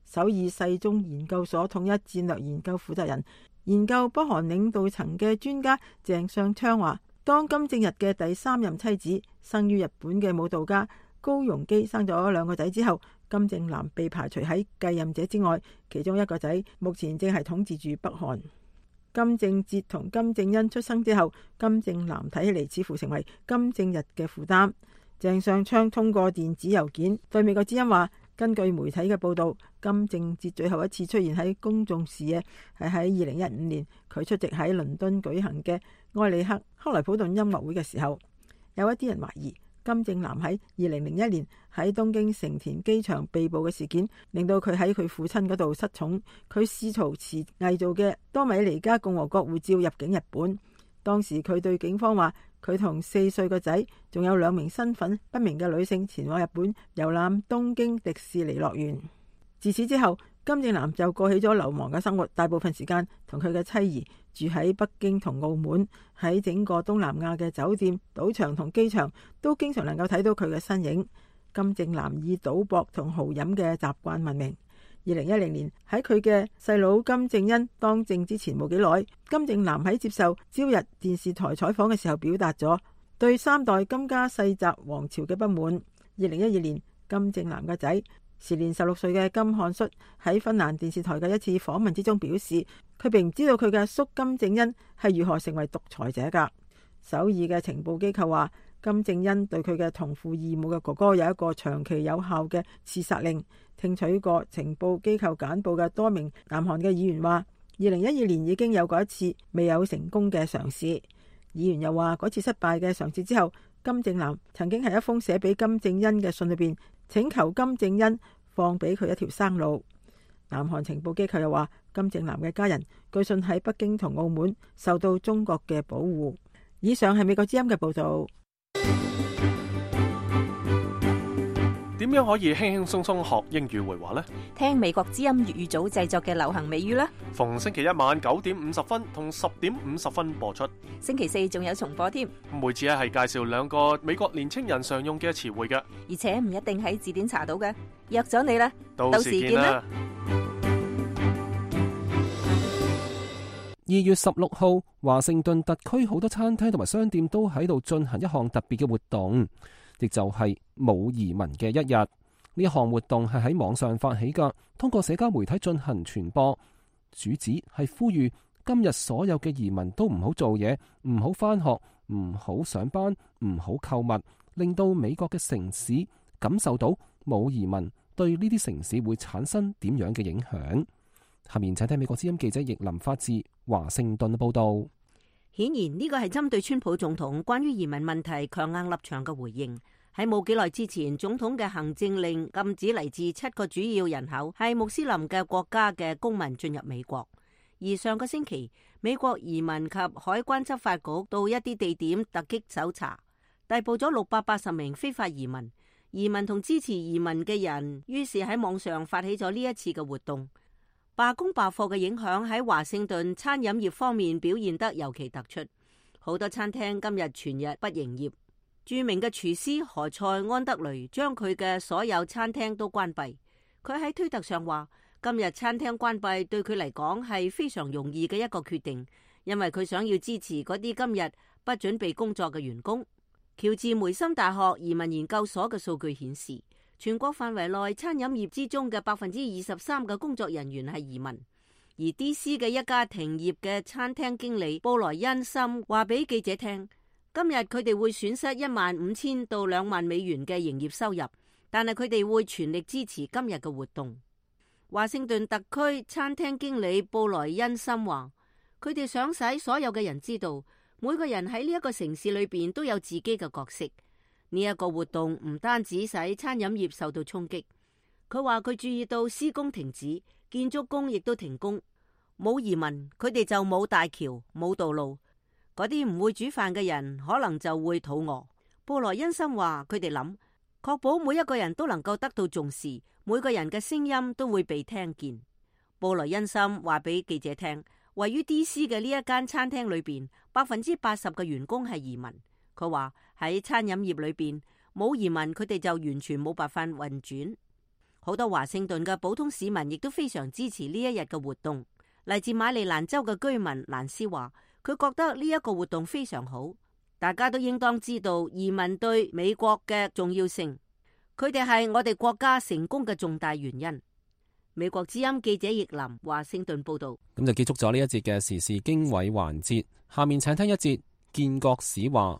首爾世宗研究所統一戰略研究負責人、研究北韓領導層嘅專家鄭相昌話，當金正日嘅第三任妻子生於日本嘅舞蹈家高容基生咗兩個仔之後，金正男被排除喺繼任者之外，其中一個仔目前正係統治住北韓。金正哲同金正恩出生之後，金正男睇起嚟似乎成為金正日嘅負擔。鄭相昌通過電子郵件對美國之音話，根據媒體嘅報道，金正哲最後一次出現喺公眾視野係喺二零一五年，佢出席喺倫敦舉行嘅埃里克克萊普頓音樂會嘅時候。有一啲人懷疑金正男喺二零零一年喺東京成田機場被捕嘅事件，令到佢喺佢父親嗰度失寵，佢試圖持偽造嘅多米尼加共和國護照入境日本。當時佢對警方話，佢同四歲個仔，仲有兩名身份不明嘅女性前往日本遊覽東京迪士尼樂園。自此之後，金正男就過起咗流亡嘅生活，大部分時間同佢嘅妻兒住喺北京同澳門，喺整個東南亞嘅酒店、賭場同機場都經常能夠睇到佢嘅身影。金正男以賭博同豪飲嘅習慣聞名。二零一零年喺佢嘅細佬金正恩當政之前冇幾耐，金正男喺接受朝日電視台採訪嘅時候表達咗對三代金家世襲王朝嘅不滿。二零一二年，金正男嘅仔時年十六歲嘅金漢淑喺芬蘭電視台嘅一次訪問之中表示，佢並唔知道佢嘅叔金正恩係如何成為獨裁者噶。首爾嘅情報機構話，金正恩對佢嘅同父異母嘅哥哥有一個長期有效嘅刺殺令。聽取過情報機構簡報嘅多名南韓嘅議員話，二零一二年已經有過一次未有成功嘅嘗試。議員又話，嗰次失敗嘅嘗試之後，金正男曾經喺一封寫俾金正恩嘅信裏邊請求金正恩放俾佢一條生路。南韓情報機構又話，金正男嘅家人據信喺北京同澳門受到中國嘅保護。以上係美國之音嘅報道。 點樣可以輕輕鬆鬆學英語會話呢？ 聽美國之音粵語組製作嘅流行美語啦。 逢星期一晚九點五十分同十點五十分播出。 星期四仲有重播添。 每次咧係介紹兩個美國年青人常用嘅詞彙嘅， 而且唔一定喺字典查到嘅。約咗你啦， 到時見啦。 二月十六號，華盛頓特區好多餐廳同埋商店都喺度進行一項特別嘅活動，亦就係冇移民嘅一日。呢一項活動係喺網上發起㗎，通過社交媒體進行傳播，主旨係呼籲今日所有嘅移民都唔好做嘢，唔好返學，唔好上班，唔好購物，令到美國嘅城市感受到冇移民對呢啲城市會產生點樣嘅影響。下面請聽美國之音記者易林發自華盛頓嘅報道。 顯然呢個係針對川普總統關於移民問題強硬立場嘅回應。喺冇幾耐之前，總統嘅行政令禁止嚟自七個主要人口係穆斯林嘅國家嘅公民進入美國。而上個星期，美國移民及海關執法局到一啲地點突擊搜查，逮捕咗六百八十名非法移民。移民同支持移民嘅人於是喺網上發起咗呢一次嘅活動。罷工罷課嘅影響喺華盛頓餐飲業方面表現得尤其突出，好多餐廳今日全日不營業。著名嘅廚師何塞安德雷將佢嘅所有餐廳都關閉。佢喺推特上話，今日餐廳關閉對佢嚟講係非常容易嘅一個決定，因為佢想要支持嗰啲今日不準備工作嘅員工。喬治梅森大學移民研究所嘅數據顯示，全國範圍內餐飲業之中嘅百分之二十三嘅工作人員係移民。而 D C 嘅一家停業嘅餐廳經理布萊恩森話俾記者聽，今日佢哋會損失一萬五千到兩萬美元嘅營業收入，但係佢哋會全力支持今日嘅活動。華盛頓特區餐廳經理布萊恩森話，佢哋想使所有嘅人知道，每個人喺呢一個城市裏邊都有自己嘅角色。呢一個活動唔單止使餐飲業受到衝擊，佢話佢注意到施工停止，建築工亦都停工。冇移民，佢哋就冇大橋、冇道路。嗰啲唔會煮飯嘅人可能就會肚餓。布萊恩森話佢哋諗，確保每一個人都能夠得到重視，每個人嘅聲音都會被聽見。布萊恩森話俾記者聽，位於 D C 嘅呢一間餐廳裏邊，百分之八十嘅員工係移民。佢話喺餐飲業裏邊冇移民，佢哋就完全冇辦法運轉。 好多華盛頓嘅普通市民亦都非常支持呢一日嘅活動。嚟自馬里蘭州嘅居民蘭斯話，佢覺得呢一個活動非常好。大家都應當知道移民對美國嘅重要性，佢哋係我哋國家成功嘅重大原因。美國之音記者葉林華盛頓報道。 咁就結束咗呢一節嘅時事經緯環節，下面請聽一節建國史話。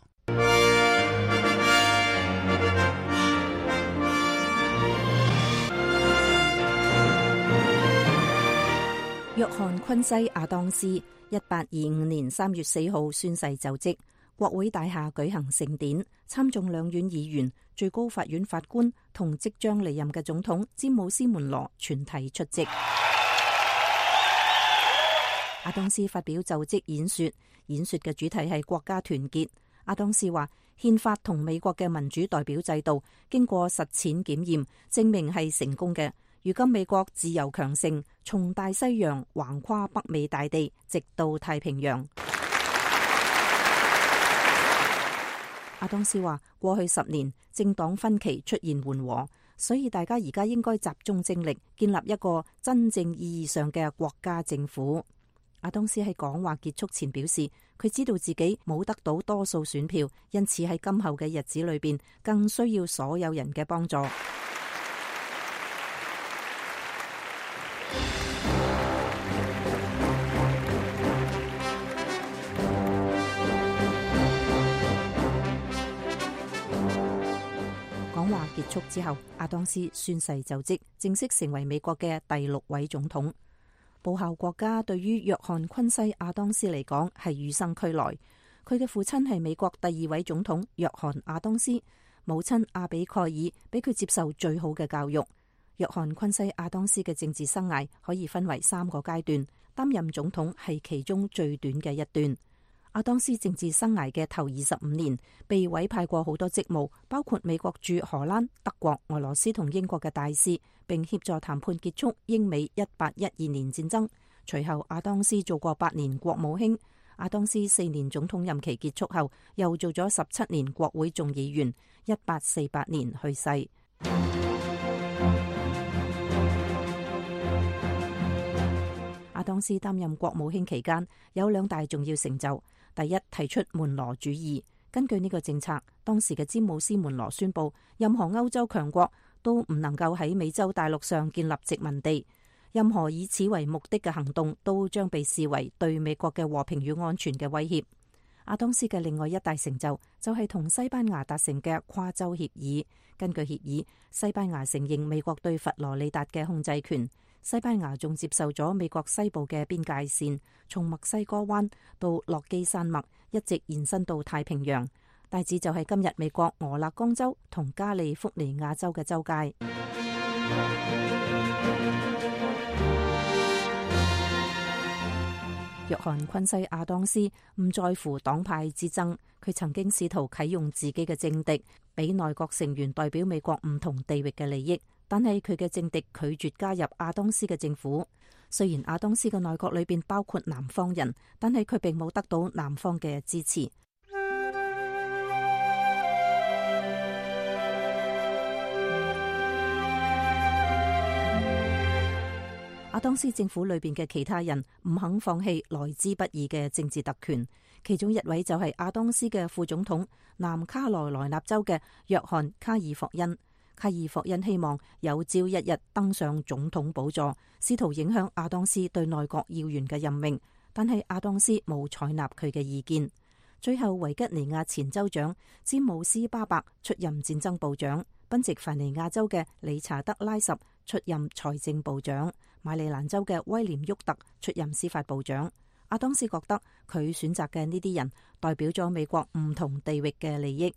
約翰昆西亞當斯一八二五年三月四號宣誓就職，國會大廈舉行盛典，參眾兩院議員、最高法院法官同即將離任嘅總統詹姆斯門羅全體出席。亞當斯發表就職演說，演說嘅主題係國家團結。亞當斯話，憲法同美國嘅民主代表制度經過實踐檢驗，證明係成功嘅。如今美國自由強盛，從大西洋橫跨北美大地，直到太平洋。亞當斯話，過去十年政黨分歧出現緩和，所以大家而家應該集中精力建立一個真正意義上嘅國家政府。亞當斯喺講話結束前表示，佢知道自己冇得到多數選票，因此喺今後嘅日子裏邊更需要所有人嘅幫助。講話結束之後，亞當斯宣誓就職，正式成為美國嘅第六位總統。報效國家對於約翰昆西亞當斯嚟講係與生俱來。佢嘅父親係美國第二位總統約翰亞當斯，母親阿比蓋爾俾佢接受最好嘅教育。約翰昆西亞當斯嘅政治生涯可以分為三個階段，擔任總統係其中最短嘅一段。亞當斯政治生涯嘅頭二十五年，被委派過好多職務，包括美國駐荷蘭、德國、俄羅斯同英國嘅大使，並協助談判結束英美一八一二年戰爭。隨後，亞當斯做過八年國務卿。亞當斯四年總統任期結束後，又做咗十七年國會眾議員。一八四八年去世。亞當斯擔任國務卿期間，有兩大重要成就。第一，提出門羅主義。根據呢個政策，當時嘅詹姆斯門羅宣布，任何歐洲強國都唔能夠喺美洲大陸上建立殖民地，任何以此為目的嘅行動都將被視為對美國嘅和平與安全嘅威脅。亞當斯嘅另外一大成就就係同西班牙達成嘅跨州協議。根據協議，西班牙承認美國對佛羅里達嘅控制權。西班牙仲接受咗美國西部嘅邊界線，從墨西哥灣到落基山脈，一直延伸到太平洋，大致就係今日美國俄勒岡州同加利福尼亞州嘅州界。約翰昆西亞當斯唔在乎黨派之爭，佢曾經試圖啟用自己嘅政敵，俾內閣成員代表美國唔同地域嘅利益。但係佢嘅政敵拒絕加入亞當斯嘅政府。雖然亞當斯嘅內閣裏邊包括南方人，但係佢並冇得到南方嘅支持。亞當斯政府裏邊嘅其他人唔肯放棄來之不易嘅政治特權，其中一位就係亞當斯嘅副總統，南卡羅來納州嘅約翰卡爾霍恩。卡爾霍恩希望有朝一日登上總統寶座，試圖影響亞當斯對內閣要員嘅任命，但係亞當斯冇採納佢嘅意見。最後，維吉尼亞前州長詹姆斯巴伯出任戰爭部長，賓夕凡尼亞州嘅理查德拉什出任財政部長，馬里蘭州嘅威廉沃特出任司法部長。亞當斯覺得佢選擇嘅呢啲人代表咗美國唔同地域嘅利益。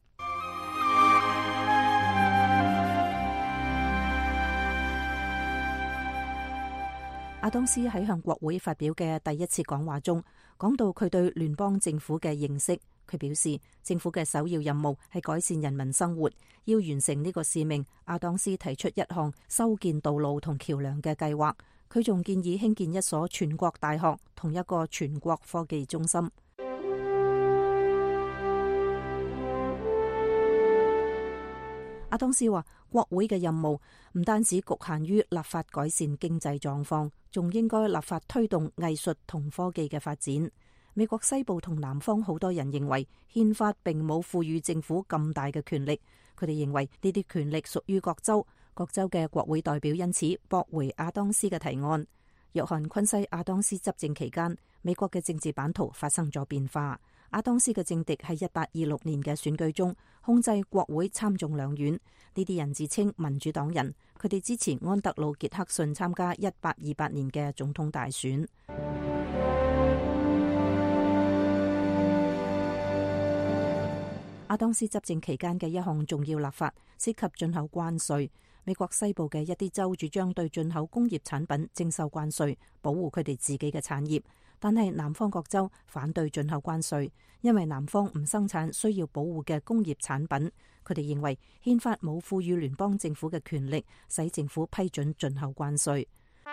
亞當斯喺向國會發表嘅第一次講話中，講到佢對聯邦政府嘅認識。佢表示，政府嘅首要任務係改善人民生活。要完成呢個使命，亞當斯提出一項修建道路同橋樑嘅計劃。佢仲建議興建一所全國大學同一個全國科技中心。亞阿當斯話，國會嘅任務唔單止局限於立法改善經濟狀況，仲應該立法推動藝術同科技嘅發展。美國西部同南方好多人認為憲法並冇賦予政府咁大嘅權力，佢哋認為呢啲權力屬於各州，各州嘅國會代表因此駁回阿當斯嘅提案。約翰昆西阿當斯執政期間，美國嘅政治版圖發生咗變化。阿當斯嘅政敵喺一八二六年嘅選舉中控制國會參眾兩院，呢啲人自稱民主黨人，佢哋支持安德魯傑克遜參加一八二八年嘅總統大選。阿當斯執政期間嘅一項重要立法涉及進口關稅。美國西部嘅一啲州主張對進口工業產品徵收關稅，保護佢哋自己嘅產業。但係南方各州反對進口關稅，因為南方唔生產需要保護嘅工業產品。佢哋認為憲法冇賦予聯邦政府嘅權力，使政府批准進口關稅。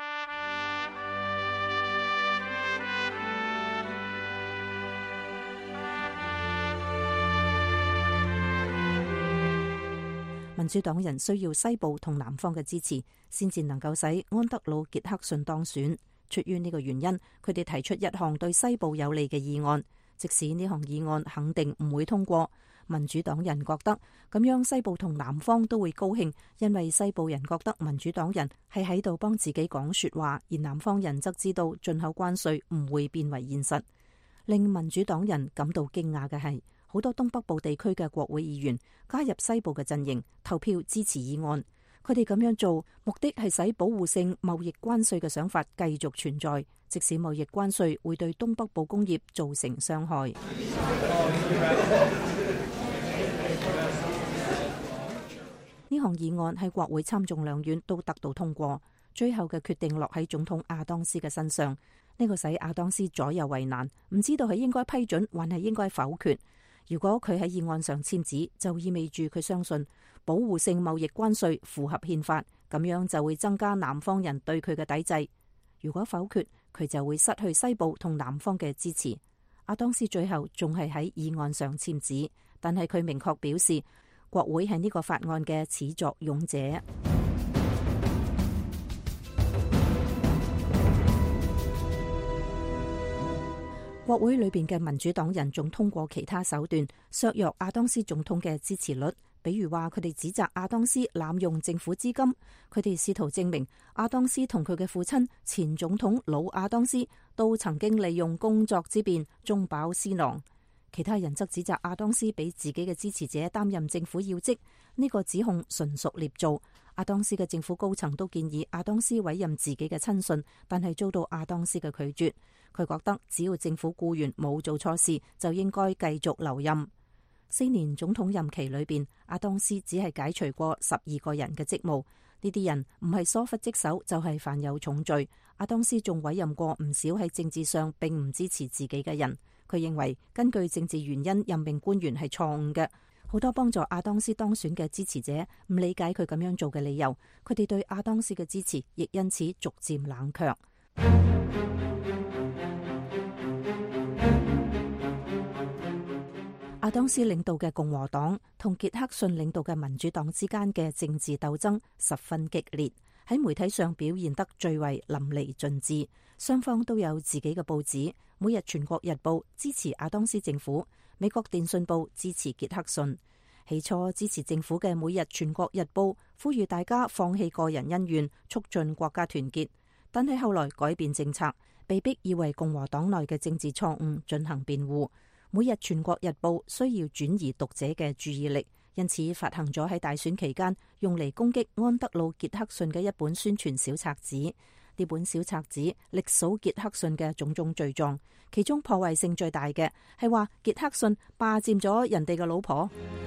民主黨人需要西部同南方嘅支持，先至能夠使安德魯傑克遜當選。出於呢個原因，佢哋提出一項對西部有利嘅議案。即使呢項議案肯定唔會通過，民主黨人覺得咁樣西部同南方都會高興，因為西部人覺得民主黨人係喺度幫自己講說話，而南方人則知道進口關稅唔會變為現實。令民主黨人感到驚訝嘅係，好多東北部地區嘅國會議員加入西部嘅陣營，投票支持議案。佢哋咁樣做，目的係使保護性貿易關稅嘅想法繼續存在，即使貿易關稅會對東北部工業造成傷害。呢項議案喺國會參眾兩院都得到通過，最後嘅決定落喺總統阿當斯嘅身上。呢個使阿當斯左右為難，唔知道係應該批准還係應該否決。如果佢喺議案上簽字，就意味住佢相信保護性貿易關稅符合憲法，咁樣就會增加南方人對佢嘅抵制。如果否決，佢就會失去西部同南方嘅支持。阿當斯最後仲係喺議案上簽字，但係佢明確表示國會係呢個法案嘅始作俑者。國會裏邊嘅民主黨人仲通過其他手段削弱阿當斯總統嘅支持率，比如話佢哋指責阿當斯濫用政府資金，佢哋試圖證明阿當斯同佢嘅父親前總統老阿當斯都曾經利用工作之便中飽私囊。其他人則指責阿當斯俾自己嘅支持者擔任政府要職，呢個指控純屬捏造。阿當斯嘅政府高層都建議阿當斯委任自己嘅親信，但係遭到阿當斯嘅拒絕。佢覺得只要政府僱員冇做錯事，就應該繼續留任。四年總統任期裏邊，阿當斯只係解除過十二個人嘅職務，呢啲人唔係疏忽職守，就係犯有重罪。阿當斯仲委任過唔少喺政治上並唔支持自己嘅人。佢認為根據政治原因任命官員係錯誤嘅。好多幫助阿當斯當選嘅支持者唔理解佢咁樣做嘅理由，佢哋對阿當斯嘅支持亦因此逐漸冷卻。阿當斯領導嘅共和黨同傑克遜領導嘅民主黨之間嘅政治鬥爭十分激烈，喺媒體上表現得最為淋漓盡致。雙方都有自己嘅報紙，每日全國日報支持阿當斯政府，美國電訊報支持傑克遜。起初支持政府嘅每日全國日報呼籲大家放棄個人恩怨，促進國家團結，但係後來改變政策，被逼要為共和黨內嘅政治錯誤進行辯護。每日全國日報需要轉移讀者嘅注意力，因此發行咗喺大選期間用嚟攻擊安德魯傑克遜嘅一本宣傳小冊子。呢本小冊子歷數傑克遜嘅種種罪狀，其中破壞性最大嘅係話傑克遜霸佔咗人哋嘅老婆。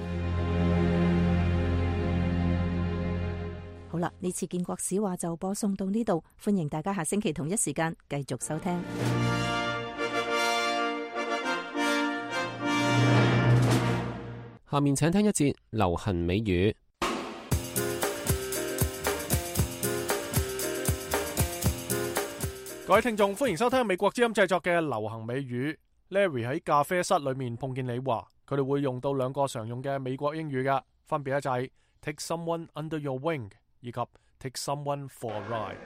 好啦，呢次建國史話就播送到呢度，歡迎大家下星期同一時間繼續收聽。 下面請聽一節流行美語。 各位聽眾，歡迎收聽美國之音製作嘅流行美語。Larry 喺咖啡室裏面碰見你話，佢哋會用到兩個常用嘅美國英語㗎，分別就係 take someone under your wing 以及 take someone for a ride。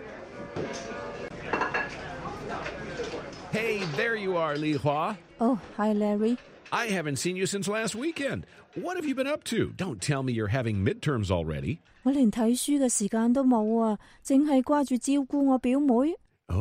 Hey, there you are, Li Hua. Oh, hi, Larry. I haven't seen you since last weekend. What have you been up to? Don't tell me you're having midterms already. 我連睇書嘅時間都冇啊，淨係掛住照顧我表妹。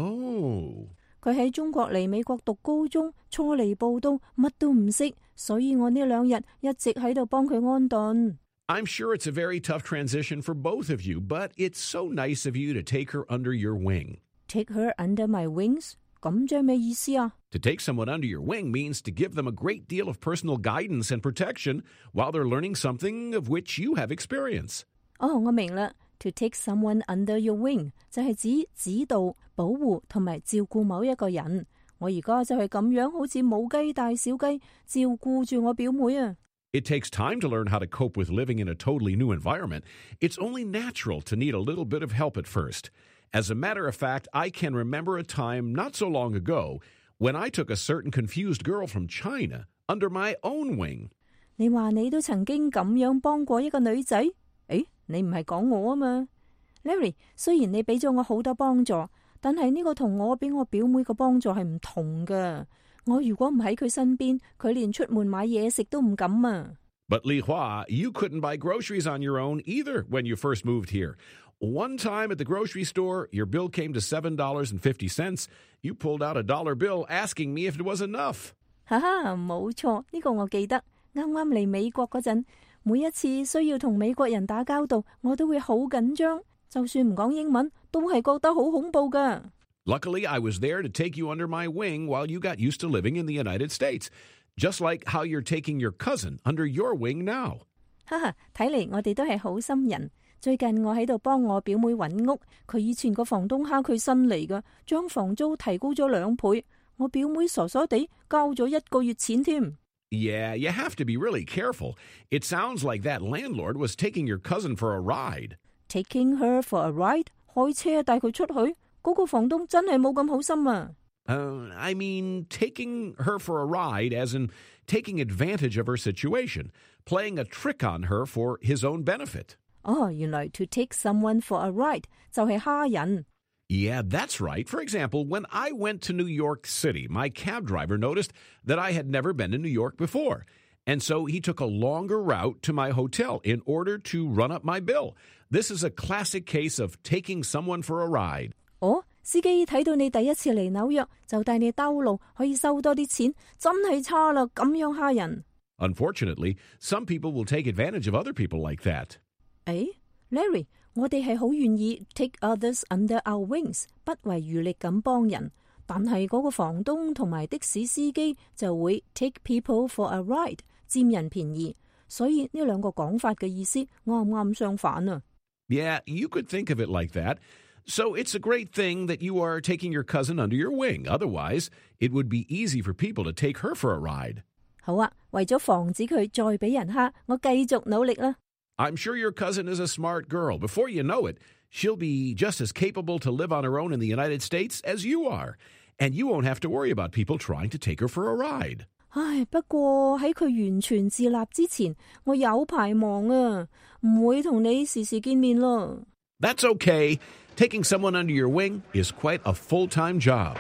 Oh. 佢喺中國嚟美國讀高中，初嚟報到，乜都唔識，所以我呢兩日一直喺度幫佢安頓。 I'm sure it's a very tough transition for both of you, but it's so nice of you to take her under your wing. Take her under my wings? 咁即係咩意思啊？ To take someone under your wing means to give them a great deal of personal guidance and protection while they're learning something of which you have experience. 哦，我明啦。To take someone under your wing 就係指指導、保護同埋照顧某一個人。我而家就係咁樣，好似母雞帶小雞，照顧住我表妹啊。 It takes time to learn how to cope with living in a totally new environment. It's only natural to need a little bit of help at first. As a matter of fact, I can remember a time not so long ago when I took a certain confused girl from China under my own wing. 你話你都曾經咁樣幫過一個女仔？誒，你唔係講我啊嘛 ？Larry， 雖然你俾咗我好多幫助，但係呢個同我俾我表妹嘅幫助係唔同㗎。我如果唔喺佢身邊，佢連出門買嘢食都唔敢啊。 But Li Hua, you couldn't buy groceries on your own either when you first moved here. One time at the grocery store, your bill came to seven dollars and fifty cents. You pulled out a dollar bill asking me if it was enough. 哈哈，冇錯，呢個我記得。啱啱嚟美國嗰陣，每一次需要同美國人打交道，我都會好緊張。就算唔講英文，都係覺得好恐怖㗎。 Luckily, I was there to take you under my wing while you got used to living in the United States, just like how you're taking your cousin under your wing now. 哈哈，睇嚟我哋都係好心人。最近我喺度幫我表妹揾屋，佢以前個房東蝦佢新嚟㗎，將房租提高咗兩倍。我表妹傻傻地交咗一個月錢添。 Yeah, you have to be really careful. It sounds like that landlord was taking your cousin for a ride. Taking her for a ride? 開車帶佢出去？嗰個房東真係冇咁好心啊。 Uh, I mean, taking her for a ride as in taking advantage of her situation, playing a trick on her for his own benefit. 哦，原來 to take someone for a ride 就係蝦人。 Yeah, that's right. For example, when I went to New York City, my cab driver noticed that I had never been to New York before. And so he took a longer route to my hotel in order to run up my bill. This is a classic case of taking someone for a ride. 哦，司機睇到你第一次嚟紐約，就帶你兜路，可以收多啲錢，真係差啦，咁樣蝦人。 Unfortunately, some people will take advantage of other people like that. 誒 Larry， 我哋係好願意 take others under our wings， 不遺餘力咁幫人，但係嗰個房東同埋的士司機就會 take people for a ride， 佔人便宜。所以呢兩個講法嘅意思啱唔啱相反啊？ Yeah, you could think of it like that. So it's a great thing that you are taking your cousin under your wing. Otherwise, it would be easy for people to take her for a ride. 好啊，為咗防止佢再俾人蝦，我繼續努力啦。 I'm sure your cousin is a smart girl. Before you know it, she'll be just as capable to live on her own in the United States as you are. And you won't have to worry about people trying to take her for a ride. 唉，不過喺佢完全自立之前，我有排忙啊，唔會同你時時見面咯。 That's okay. Taking someone under your wing is quite a full-time job.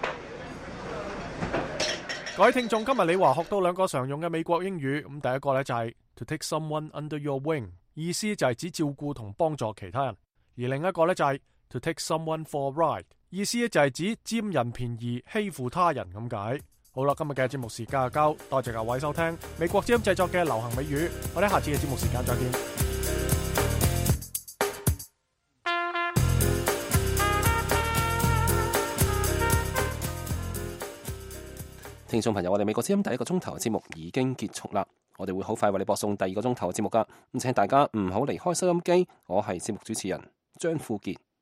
各位聽眾，今日李華學到兩個常用嘅美國英語。咁第一個咧就係 to take someone under your wing， 意思就係指照顧同幫助其他人；而另一個咧就係 to take someone for a ride， 意思就係指佔人便宜、欺負他人咁解。好啦，今日嘅節目時間就夠，多謝各位收聽美國之音製作嘅流行美語。我哋下次嘅節目時間再見。 聽眾朋友，我哋美國之音第一個鐘頭嘅節目已經結束啦，我哋會好快為你播送第二個鐘頭嘅節目噶，咁請大家唔好離開收音機。我係節目主持人張富傑。